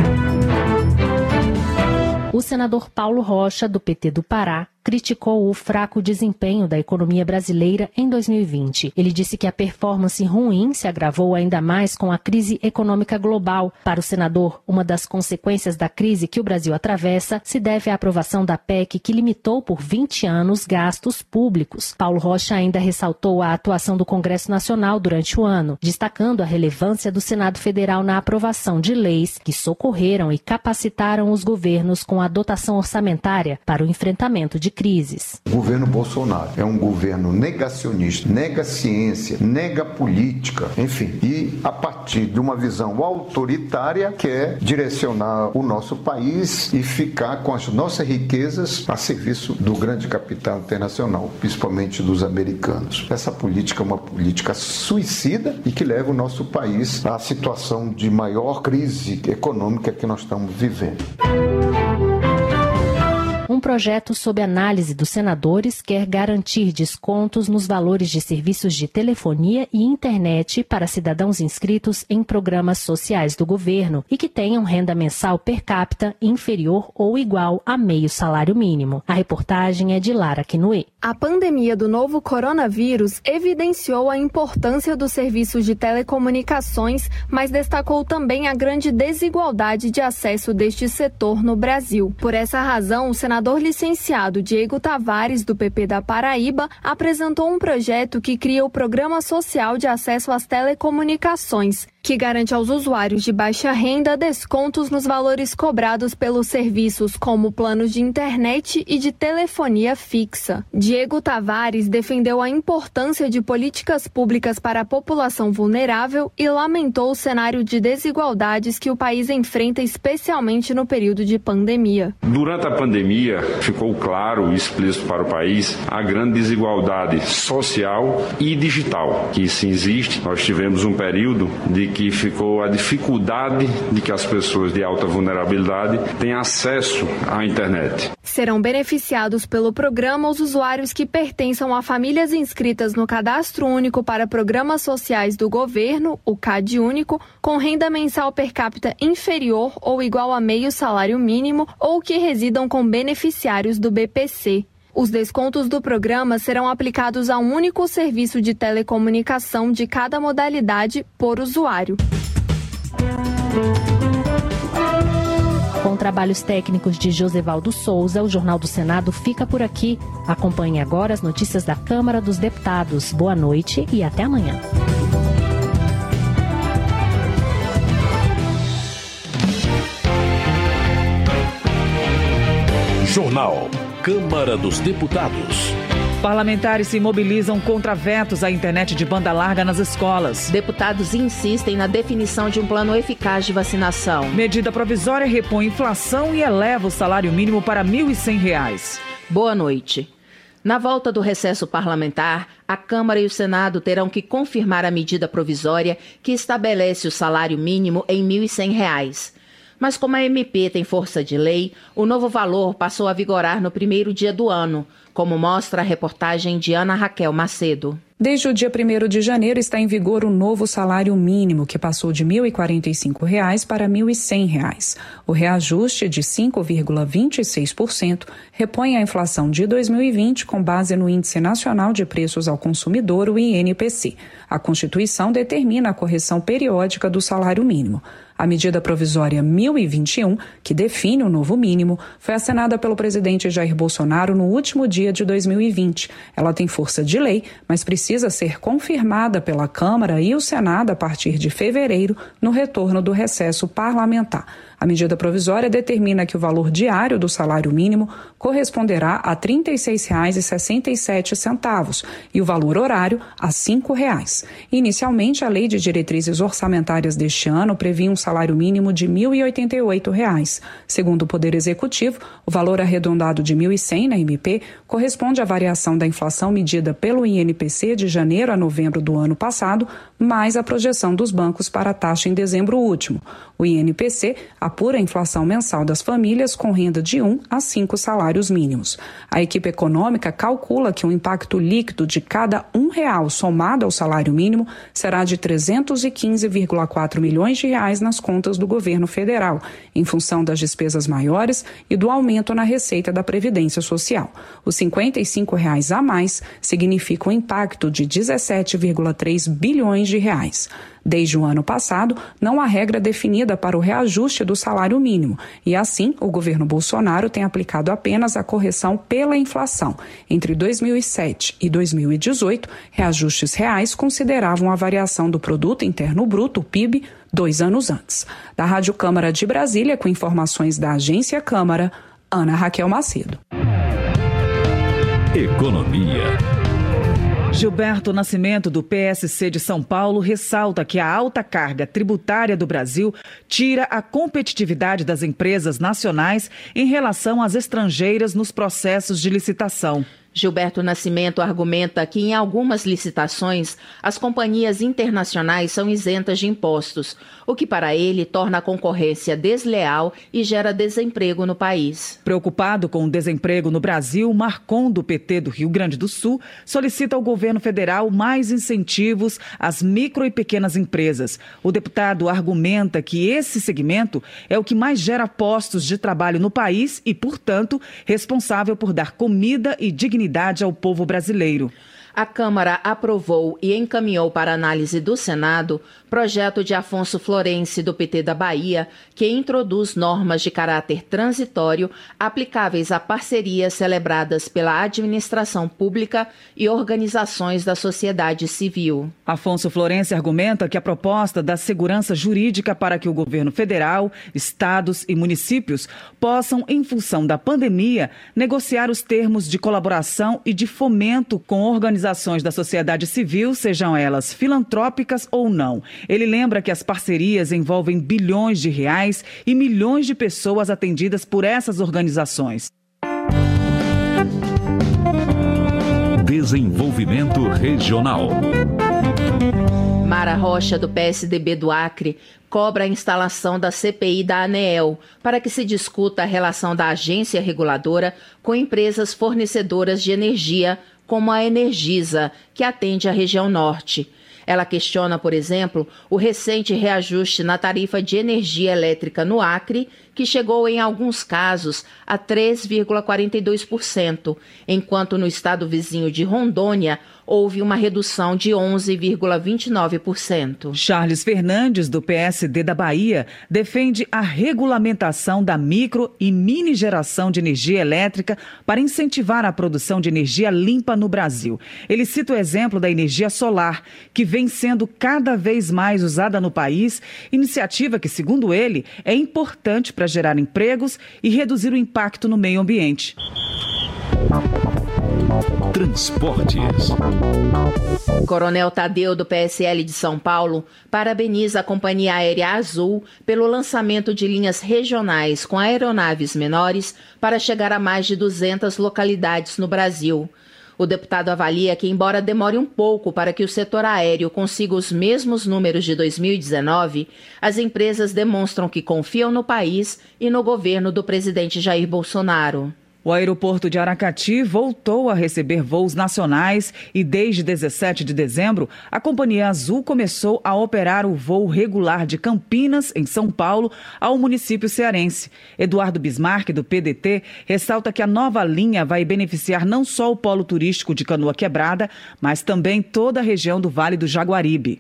O senador Paulo Rocha, do P T do Pará, criticou o fraco desempenho da economia brasileira em dois mil e vinte. Ele disse que a performance ruim se agravou ainda mais com a crise econômica global. Para o senador, uma das consequências da crise que o Brasil atravessa se deve à aprovação da P E C que limitou por vinte anos gastos públicos. Paulo Rocha ainda ressaltou a atuação do Congresso Nacional durante o ano, destacando a relevância do Senado Federal na aprovação de leis que socorreram e capacitaram os governos com a dotação orçamentária para o enfrentamento de crises. O governo Bolsonaro é um governo negacionista, nega ciência, nega política, enfim, e a partir de uma visão autoritária quer direcionar o nosso país e ficar com as nossas riquezas a serviço do grande capital internacional, principalmente dos americanos. Essa política é uma política suicida e que leva o nosso país à situação de maior crise econômica que nós estamos vivendo. Um projeto sob análise dos senadores quer garantir descontos nos valores de serviços de telefonia e internet para cidadãos inscritos em programas sociais do governo e que tenham renda mensal per capita inferior ou igual a meio salário mínimo. A reportagem é de Lara Quinoé. A pandemia do novo coronavírus evidenciou a importância dos serviços de telecomunicações, mas destacou também a grande desigualdade de acesso deste setor no Brasil. Por essa razão, o senador licenciado Diego Tavares, do P P da Paraíba, apresentou um projeto que cria o Programa Social de Acesso às Telecomunicações. que garante aos usuários de baixa renda descontos nos valores cobrados pelos serviços como planos de internet e de telefonia fixa. Diego Tavares defendeu a importância de políticas públicas para a população vulnerável e lamentou o cenário de desigualdades que o país enfrenta, especialmente no período de pandemia. Durante a pandemia, ficou claro e explícito para o país a grande desigualdade social e digital que se existe. Nós tivemos um período de que ficou a dificuldade de que as pessoas de alta vulnerabilidade tenham acesso à internet. Serão beneficiados pelo programa os usuários que pertençam a famílias inscritas no Cadastro Único para Programas Sociais do Governo, o CadÚnico, com renda mensal per capita inferior ou igual a meio salário mínimo ou que residam com beneficiários do B P C. Os descontos do programa serão aplicados a um único serviço de telecomunicação de cada modalidade por usuário. Com trabalhos técnicos de Josevaldo Souza, o Jornal do Senado fica por aqui. Acompanhe agora as notícias da Câmara dos Deputados. Boa noite e até amanhã. Jornal Câmara dos Deputados. Parlamentares se mobilizam contra vetos à internet de banda larga nas escolas. Deputados insistem na definição de um plano eficaz de vacinação. Medida provisória repõe inflação e eleva o salário mínimo para mil e cem reais. Boa noite. Na volta do recesso parlamentar, a Câmara e o Senado terão que confirmar a medida provisória que estabelece o salário mínimo em mil e cem reais. Mas como a M P tem força de lei, o novo valor passou a vigorar no primeiro dia do ano, como mostra a reportagem de Ana Raquel Macedo. Desde o dia primeiro de janeiro está em vigor o novo salário mínimo, que passou de mil e quarenta e cinco reais para mil e cem reais. O reajuste de cinco vírgula vinte e seis por cento repõe a inflação de dois mil e vinte com base no Índice Nacional de Preços ao Consumidor, o I N P C. A Constituição determina a correção periódica do salário mínimo. A medida provisória mil e vinte e um, que define o novo mínimo, foi assinada pelo presidente Jair Bolsonaro no último dia de dois mil e vinte. Ela tem força de lei, mas precisa ser confirmada pela Câmara e o Senado a partir de fevereiro, no retorno do recesso parlamentar. A medida provisória determina que o valor diário do salário mínimo corresponderá a trinta e seis reais e sessenta e sete centavos e o valor horário a cinco reais. Inicialmente, a Lei de Diretrizes Orçamentárias deste ano previa um salário mínimo de mil e oitenta e oito reais. Segundo o Poder Executivo, o valor arredondado de mil e cem na M P corresponde à variação da inflação medida pelo I N P C de janeiro a novembro do ano passado, mais a projeção dos bancos para a taxa em dezembro último. O I N P C apura a inflação mensal das famílias com renda de um a cinco salários mínimos. A equipe econômica calcula que o impacto líquido de cada um real somado ao salário mínimo será de trezentos e quinze vírgula quatro milhões de reais nas contas do governo federal, em função das despesas maiores e do aumento na receita da Previdência Social. Os cinquenta e cinco reais a mais significam um impacto de dezessete vírgula três bilhões de reais. Desde o ano passado, não há regra definida para o reajuste do salário mínimo e, assim, o governo Bolsonaro tem aplicado apenas a correção pela inflação. Entre dois mil e sete e dois mil e dezoito, reajustes reais consideravam a variação do Produto Interno Bruto, o P I B, dois anos antes. Da Rádio Câmara de Brasília, com informações da Agência Câmara, Ana Raquel Macedo. Economia. Gilberto Nascimento, do P S C de São Paulo, ressalta que a alta carga tributária do Brasil tira a competitividade das empresas nacionais em relação às estrangeiras nos processos de licitação. Gilberto Nascimento argumenta que em algumas licitações as companhias internacionais são isentas de impostos, o que para ele torna a concorrência desleal e gera desemprego no país. Preocupado com o desemprego no Brasil, Marcon, do P T do Rio Grande do Sul, solicita ao governo federal mais incentivos às micro e pequenas empresas. O deputado argumenta que esse segmento é o que mais gera postos de trabalho no país e, portanto, responsável por dar comida e dignidade ao povo brasileiro. a Câmara aprovou e encaminhou para análise do Senado projeto de Afonso Florense, do P T da Bahia, que introduz normas de caráter transitório aplicáveis a parcerias celebradas pela administração pública e organizações da sociedade civil. Afonso Florense argumenta que a proposta dá segurança jurídica para que o governo federal, estados e municípios possam, em função da pandemia, negociar os termos de colaboração e de fomento com organizações da sociedade civil, sejam elas filantrópicas ou não. Ele lembra que as parcerias envolvem bilhões de reais e milhões de pessoas atendidas por essas organizações. Desenvolvimento Regional. Mara Rocha, do P S D B do Acre, cobra a instalação da C P I da ANEEL para que se discuta a relação da agência reguladora com empresas fornecedoras de energia, como a Energisa, que atende a região norte. Ela questiona, por exemplo, o recente reajuste na tarifa de energia elétrica no Acre, que chegou em alguns casos a três vírgula quarenta e dois por cento, enquanto no estado vizinho de Rondônia houve uma redução de onze vírgula vinte e nove por cento. Charles Fernandes, do P S D da Bahia, defende a regulamentação da micro e mini geração de energia elétrica para incentivar a produção de energia limpa no Brasil. Ele cita o exemplo da energia solar, que vem sendo cada vez mais usada no país, iniciativa que, segundo ele, é importante para gerar empregos e reduzir o impacto no meio ambiente. Transportes. Coronel Tadeu, do P S L de São Paulo, parabeniza a Companhia Aérea Azul pelo lançamento de linhas regionais com aeronaves menores para chegar a mais de duzentas localidades no Brasil. O deputado avalia que, embora demore um pouco para que o setor aéreo consiga os mesmos números de dois mil e dezenove, as empresas demonstram que confiam no país e no governo do presidente Jair Bolsonaro. O aeroporto de Aracati voltou a receber voos nacionais e, desde dezessete de dezembro, a Companhia Azul começou a operar o voo regular de Campinas, em São Paulo, ao município cearense. Eduardo Bismarck, do P D T, ressalta que a nova linha vai beneficiar não só o polo turístico de Canoa Quebrada, mas também toda a região do Vale do Jaguaribe.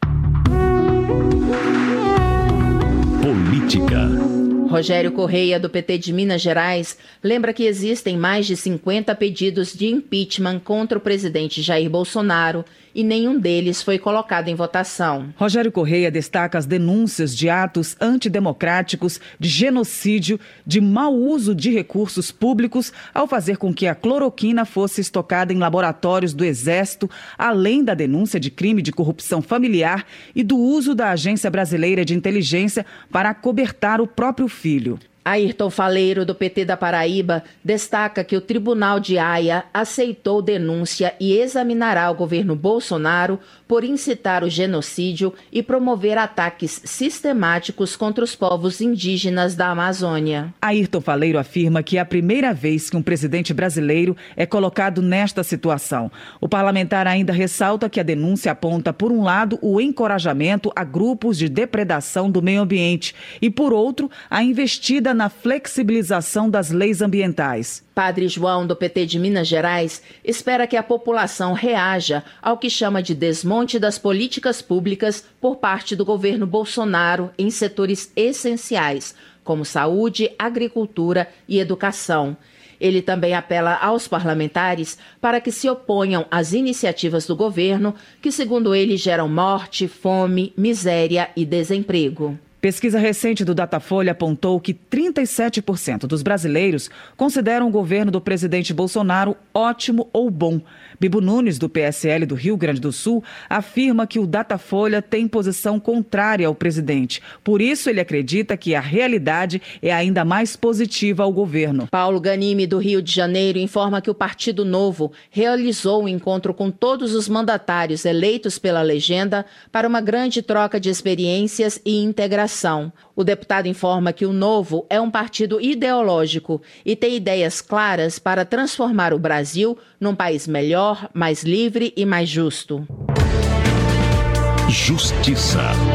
Política. Rogério Correia, do P T de Minas Gerais, lembra que existem mais de cinquenta pedidos de impeachment contra o presidente Jair Bolsonaro e nenhum deles foi colocado em votação. Rogério Correia destaca as denúncias de atos antidemocráticos, de genocídio, de mau uso de recursos públicos, ao fazer com que a cloroquina fosse estocada em laboratórios do Exército, além da denúncia de crime de corrupção familiar e do uso da Agência Brasileira de Inteligência para acobertar o próprio filho. Ayrton Faleiro, do P T da Paraíba, destaca que o Tribunal de Haia aceitou denúncia e examinará o governo Bolsonaro por incitar o genocídio e promover ataques sistemáticos contra os povos indígenas da Amazônia. Ayrton Faleiro afirma que é a primeira vez que um presidente brasileiro é colocado nesta situação. O parlamentar ainda ressalta que a denúncia aponta, por um lado, o encorajamento a grupos de depredação do meio ambiente e, por outro, a investida na flexibilização das leis ambientais. Padre João, do P T de Minas Gerais, espera que a população reaja ao que chama de desmonte das políticas públicas por parte do governo Bolsonaro em setores essenciais, como saúde, agricultura e educação. Ele também apela aos parlamentares para que se oponham às iniciativas do governo que, segundo ele, geram morte, fome, miséria e desemprego. Pesquisa recente do Datafolha apontou que trinta e sete por cento dos brasileiros consideram o governo do presidente Bolsonaro ótimo ou bom. Bibo Nunes, do P S L do Rio Grande do Sul, afirma que o Datafolha tem posição contrária ao presidente. Por isso, ele acredita que a realidade é ainda mais positiva ao governo. Paulo Ganimi, do Rio de Janeiro, informa que o Partido Novo realizou um encontro com todos os mandatários eleitos pela legenda para uma grande troca de experiências e integração. O deputado informa que o Novo é um partido ideológico e tem ideias claras para transformar o Brasil num país melhor, mais livre e mais justo. Justiça.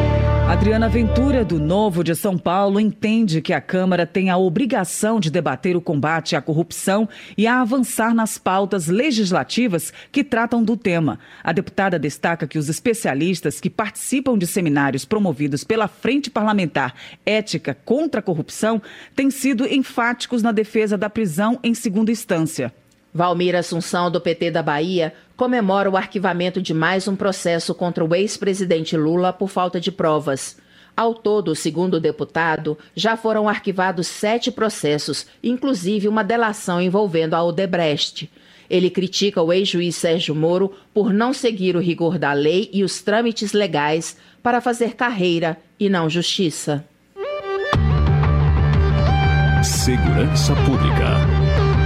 Adriana Ventura, do Novo de São Paulo, entende que a Câmara tem a obrigação de debater o combate à corrupção e a avançar nas pautas legislativas que tratam do tema. A deputada destaca que os especialistas que participam de seminários promovidos pela Frente Parlamentar Ética contra a Corrupção têm sido enfáticos na defesa da prisão em segunda instância. Valmir Assunção, do P T da Bahia, comemora o arquivamento de mais um processo contra o ex-presidente Lula por falta de provas. Ao todo, segundo o deputado, já foram arquivados sete processos, inclusive uma delação envolvendo a Odebrecht. Ele critica o ex-juiz Sérgio Moro por não seguir o rigor da lei e os trâmites legais para fazer carreira e não justiça. Segurança Pública.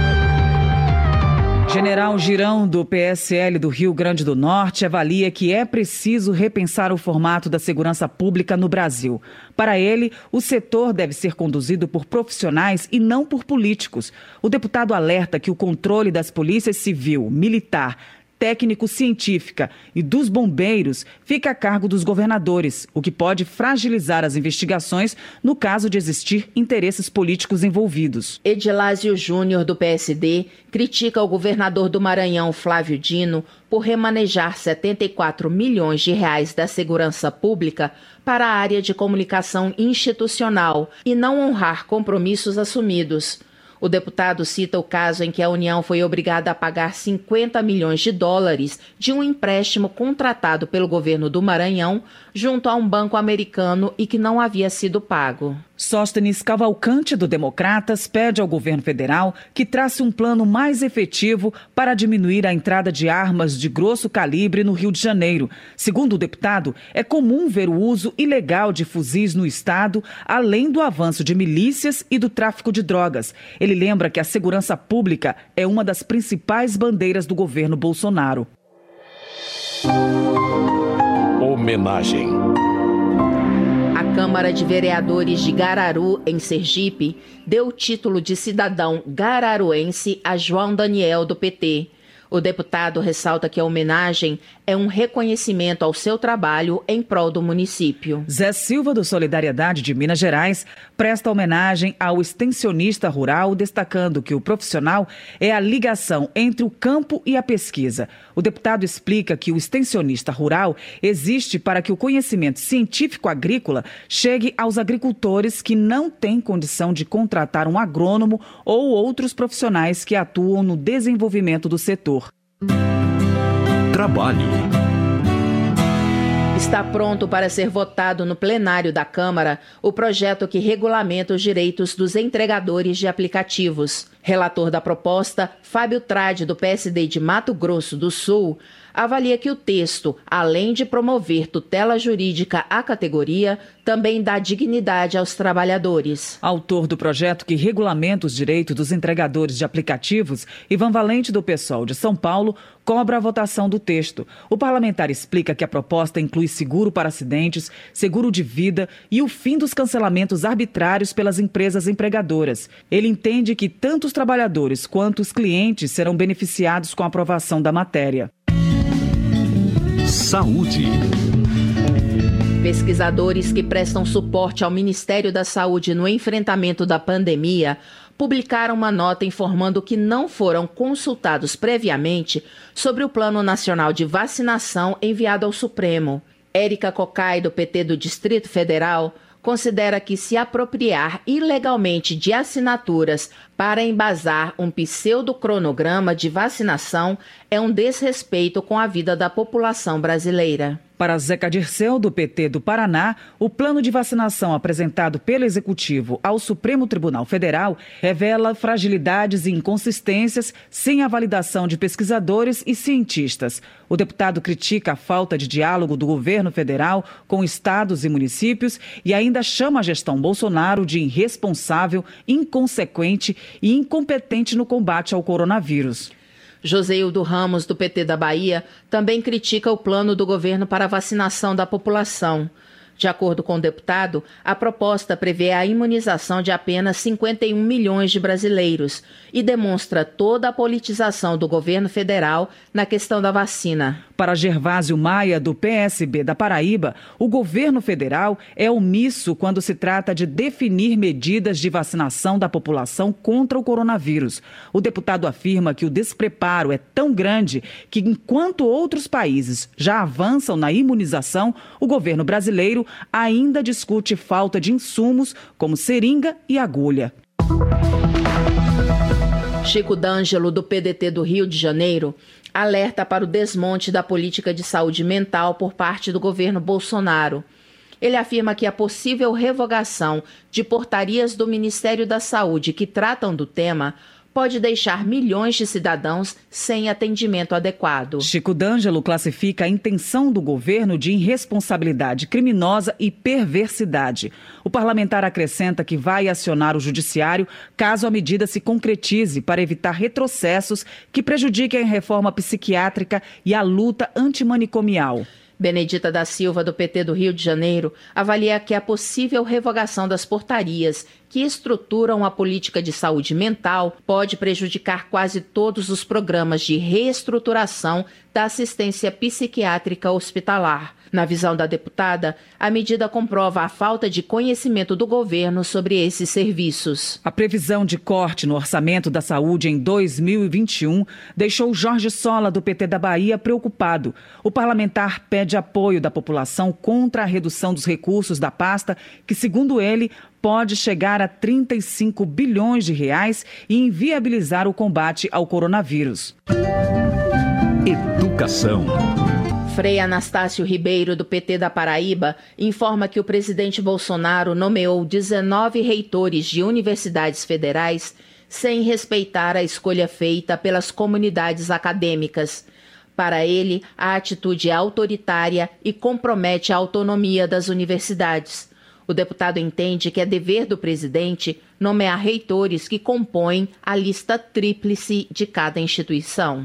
General Girão, do P S L do Rio Grande do Norte, avalia que é preciso repensar o formato da segurança pública no Brasil. Para ele, o setor deve ser conduzido por profissionais e não por políticos. O deputado alerta que o controle das polícias civil, militar, técnico-científica e dos bombeiros fica a cargo dos governadores, o que pode fragilizar as investigações no caso de existir interesses políticos envolvidos. Edilásio Júnior, do P S D, critica o governador do Maranhão, Flávio Dino, por remanejar setenta e quatro milhões de reais da segurança pública para a área de comunicação institucional e não honrar compromissos assumidos. O deputado cita o caso em que a União foi obrigada a pagar cinquenta milhões de dólares de um empréstimo contratado pelo governo do Maranhão junto a um banco americano e que não havia sido pago. Sóstenes Cavalcante, do Democratas, pede ao governo federal que trace um plano mais efetivo para diminuir a entrada de armas de grosso calibre no Rio de Janeiro. Segundo o deputado, é comum ver o uso ilegal de fuzis no estado, além do avanço de milícias e do tráfico de drogas. Ele lembra que a segurança pública é uma das principais bandeiras do governo Bolsonaro. Homenagem. A Câmara de Vereadores de Gararu, em Sergipe, deu o título de cidadão gararuense a João Daniel, do P T. O deputado ressalta que a homenagem é um reconhecimento ao seu trabalho em prol do município. Zé Silva, do Solidariedade de Minas Gerais, presta homenagem ao extensionista rural, destacando que o profissional é a ligação entre o campo e a pesquisa. O deputado explica que o extensionista rural existe para que o conhecimento científico agrícola chegue aos agricultores que não têm condição de contratar um agrônomo ou outros profissionais que atuam no desenvolvimento do setor. Trabalho. Está pronto para ser votado no plenário da Câmara o projeto que regulamenta os direitos dos entregadores de aplicativos. Relator da proposta, Fábio Trade, do P S D de Mato Grosso do Sul, avalia que o texto, além de promover tutela jurídica à categoria, também dá dignidade aos trabalhadores. Autor do projeto que regulamenta os direitos dos entregadores de aplicativos, Ivan Valente, do PSOL de São Paulo, cobra a votação do texto. O parlamentar explica que a proposta inclui seguro para acidentes, seguro de vida e o fim dos cancelamentos arbitrários pelas empresas empregadoras. Ele entende que tanto os trabalhadores quanto os clientes serão beneficiados com a aprovação da matéria. Saúde. Pesquisadores que prestam suporte ao Ministério da Saúde no enfrentamento da pandemia publicaram uma nota informando que não foram consultados previamente sobre o Plano Nacional de Vacinação enviado ao Supremo. Érica Cocai, do P T do Distrito Federal, considera que se apropriar ilegalmente de assinaturas para embasar um pseudocronograma de vacinação é um desrespeito com a vida da população brasileira. Para Zeca Dirceu, do P T do Paraná, o plano de vacinação apresentado pelo Executivo ao Supremo Tribunal Federal revela fragilidades e inconsistências sem a validação de pesquisadores e cientistas. O deputado critica a falta de diálogo do governo federal com estados e municípios e ainda chama a gestão Bolsonaro de irresponsável, inconsequente e incompetente no combate ao coronavírus. Joseildo Ramos, do P T da Bahia, também critica o plano do governo para a vacinação da população. De acordo com o deputado, a proposta prevê a imunização de apenas cinquenta e um milhões de brasileiros e demonstra toda a politização do governo federal na questão da vacina. Para Gervásio Maia, do P S B da Paraíba, o governo federal é omisso quando se trata de definir medidas de vacinação da população contra o coronavírus. O deputado afirma que o despreparo é tão grande que, enquanto outros países já avançam na imunização, o governo brasileiro ainda discute falta de insumos como seringa e agulha. Chico D'Angelo, do P D T do Rio de Janeiro, alerta para o desmonte da política de saúde mental por parte do governo Bolsonaro. Ele afirma que a possível revogação de portarias do Ministério da Saúde que tratam do tema pode deixar milhões de cidadãos sem atendimento adequado. Chico D'Angelo classifica a intenção do governo de irresponsabilidade criminosa e perversidade. O parlamentar acrescenta que vai acionar o judiciário caso a medida se concretize para evitar retrocessos que prejudiquem a reforma psiquiátrica e a luta antimanicomial. Benedita da Silva, do P T do Rio de Janeiro, avalia que a possível revogação das portarias que estruturam a política de saúde mental pode prejudicar quase todos os programas de reestruturação da assistência psiquiátrica hospitalar. Na visão da deputada, a medida comprova a falta de conhecimento do governo sobre esses serviços. A previsão de corte no orçamento da saúde em dois mil e vinte e um deixou Jorge Sola, do P T da Bahia, preocupado. O parlamentar pede apoio da população contra a redução dos recursos da pasta, que, segundo ele, pode chegar a trinta e cinco bilhões de reais e inviabilizar o combate ao coronavírus. Educação. Frei Anastácio Ribeiro, do P T da Paraíba, informa que o presidente Bolsonaro nomeou dezenove reitores de universidades federais sem respeitar a escolha feita pelas comunidades acadêmicas. Para ele, a atitude é autoritária e compromete a autonomia das universidades. O deputado entende que é dever do presidente nomear reitores que compõem a lista tríplice de cada instituição.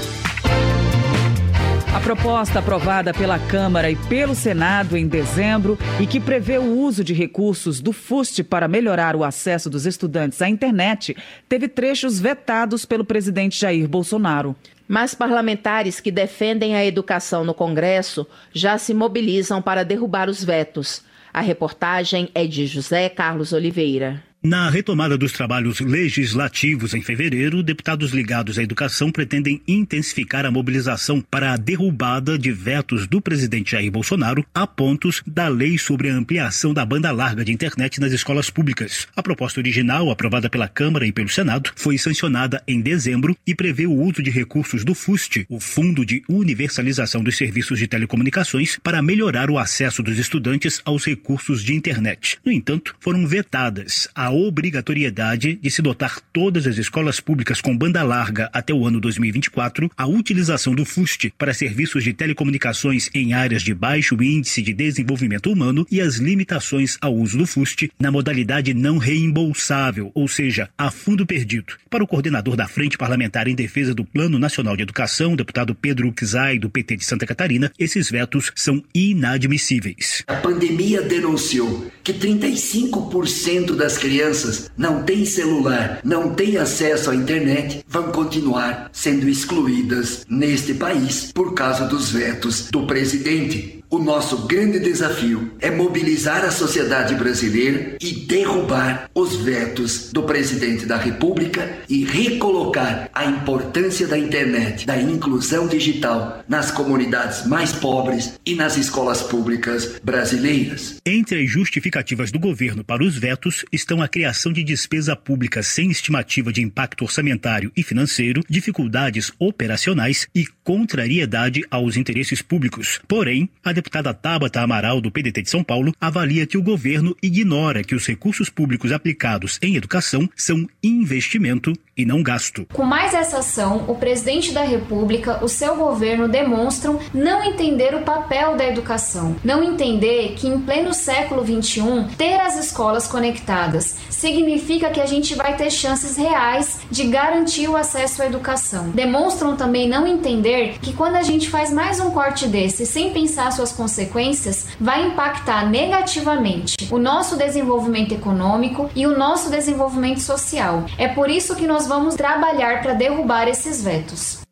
A proposta aprovada pela Câmara e pelo Senado em dezembro e que prevê o uso de recursos do FUST para melhorar o acesso dos estudantes à internet teve trechos vetados pelo presidente Jair Bolsonaro. Mas parlamentares que defendem a educação no Congresso já se mobilizam para derrubar os vetos. A reportagem é de José Carlos Oliveira. Na retomada dos trabalhos legislativos em fevereiro, deputados ligados à educação pretendem intensificar a mobilização para a derrubada de vetos do presidente Jair Bolsonaro a pontos da lei sobre a ampliação da banda larga de internet nas escolas públicas. A proposta original, aprovada pela Câmara e pelo Senado, foi sancionada em dezembro e prevê o uso de recursos do FUST, o Fundo de Universalização dos Serviços de Telecomunicações, para melhorar o acesso dos estudantes aos recursos de internet. No entanto, foram vetadas a obrigatoriedade de se dotar todas as escolas públicas com banda larga até o ano dois mil e vinte e quatro, a utilização do FUST para serviços de telecomunicações em áreas de baixo índice de desenvolvimento humano e as limitações ao uso do FUST na modalidade não reembolsável, ou seja, a fundo perdido. Para o coordenador da Frente Parlamentar em Defesa do Plano Nacional de Educação, deputado Pedro Uczai, do P T de Santa Catarina, esses vetos são inadmissíveis. A pandemia denunciou que trinta e cinco por cento das crianças crianças não têm celular, não têm acesso à internet, vão continuar sendo excluídas neste país por causa dos vetos do presidente. O nosso grande desafio é mobilizar a sociedade brasileira e derrubar os vetos do presidente da República e recolocar a importância da internet, da inclusão digital nas comunidades mais pobres e nas escolas públicas brasileiras. Entre as justificativas do governo para os vetos estão a criação de despesa pública sem estimativa de impacto orçamentário e financeiro, dificuldades operacionais e contrariedade aos interesses públicos. Porém, a deputada Tabata Amaral, do P D T de São Paulo, avalia que o governo ignora que os recursos públicos aplicados em educação são investimento e não gasto. Com mais essa ação, o presidente da República, o seu governo demonstram não entender o papel da educação. Não entender que em pleno século vinte e um, ter as escolas conectadas significa que a gente vai ter chances reais de garantir o acesso à educação. Demonstram também não entender que quando a gente faz mais um corte desse sem pensar suas consequências, vai impactar negativamente o nosso desenvolvimento econômico e o nosso desenvolvimento social. É por isso que nós vamos trabalhar para derrubar esses vetos.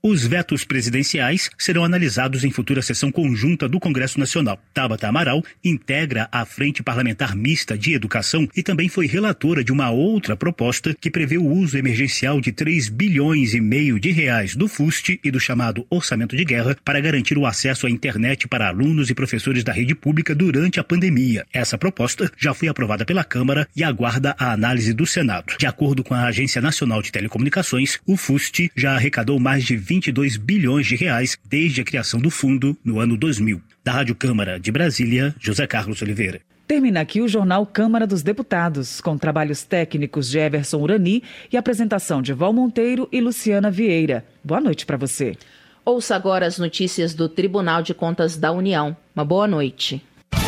Os vetos presidenciais serão analisados em futura sessão conjunta do Congresso Nacional. Tabata Amaral integra a Frente Parlamentar Mista de Educação e também foi relatora de uma outra proposta que prevê o uso emergencial de três bilhões e meio de reais do FUST e do chamado Orçamento de Guerra para garantir o acesso à internet para alunos e professores da rede pública durante a pandemia. Essa proposta já foi aprovada pela Câmara e aguarda a análise do Senado. De acordo com a Agência Nacional de Telecomunicações, o FUST já arrecadou mais de vinte e dois bilhões de reais desde a criação do fundo no ano dois mil. Da Rádio Câmara de Brasília, José Carlos Oliveira. Termina aqui o Jornal Câmara dos Deputados, com trabalhos técnicos de Everson Urani e apresentação de Val Monteiro e Luciana Vieira. Boa noite para você. Ouça agora as notícias do Tribunal de Contas da União. Uma boa noite.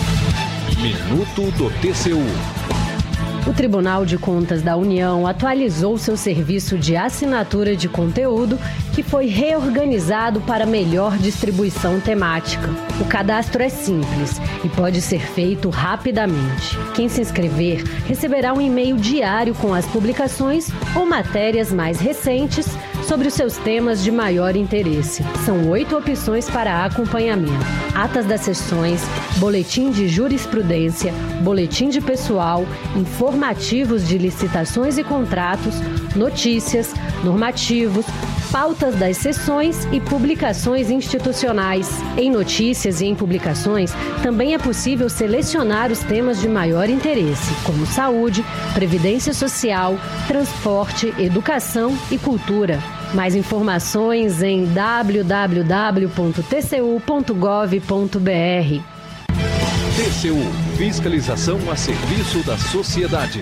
Minuto do T C U. O Tribunal de Contas da União atualizou seu serviço de assinatura de conteúdo, que foi reorganizado para melhor distribuição temática. O cadastro é simples e pode ser feito rapidamente. Quem se inscrever receberá um e-mail diário com as publicações ou matérias mais recentes sobre os seus temas de maior interesse. São oito opções para acompanhamento: atas das sessões, boletim de jurisprudência, boletim de pessoal, informativos de licitações e contratos, notícias, normativos, pautas das sessões e publicações institucionais. Em notícias e em publicações, também é possível selecionar os temas de maior interesse, como saúde, previdência social, transporte, educação e cultura. Mais informações em w w w ponto t c u ponto gov ponto b r. T C U, fiscalização a serviço da sociedade.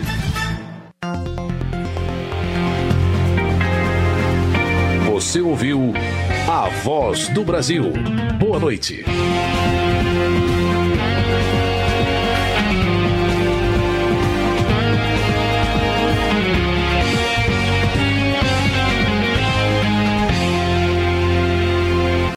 Você ouviu A Voz do Brasil. Boa noite.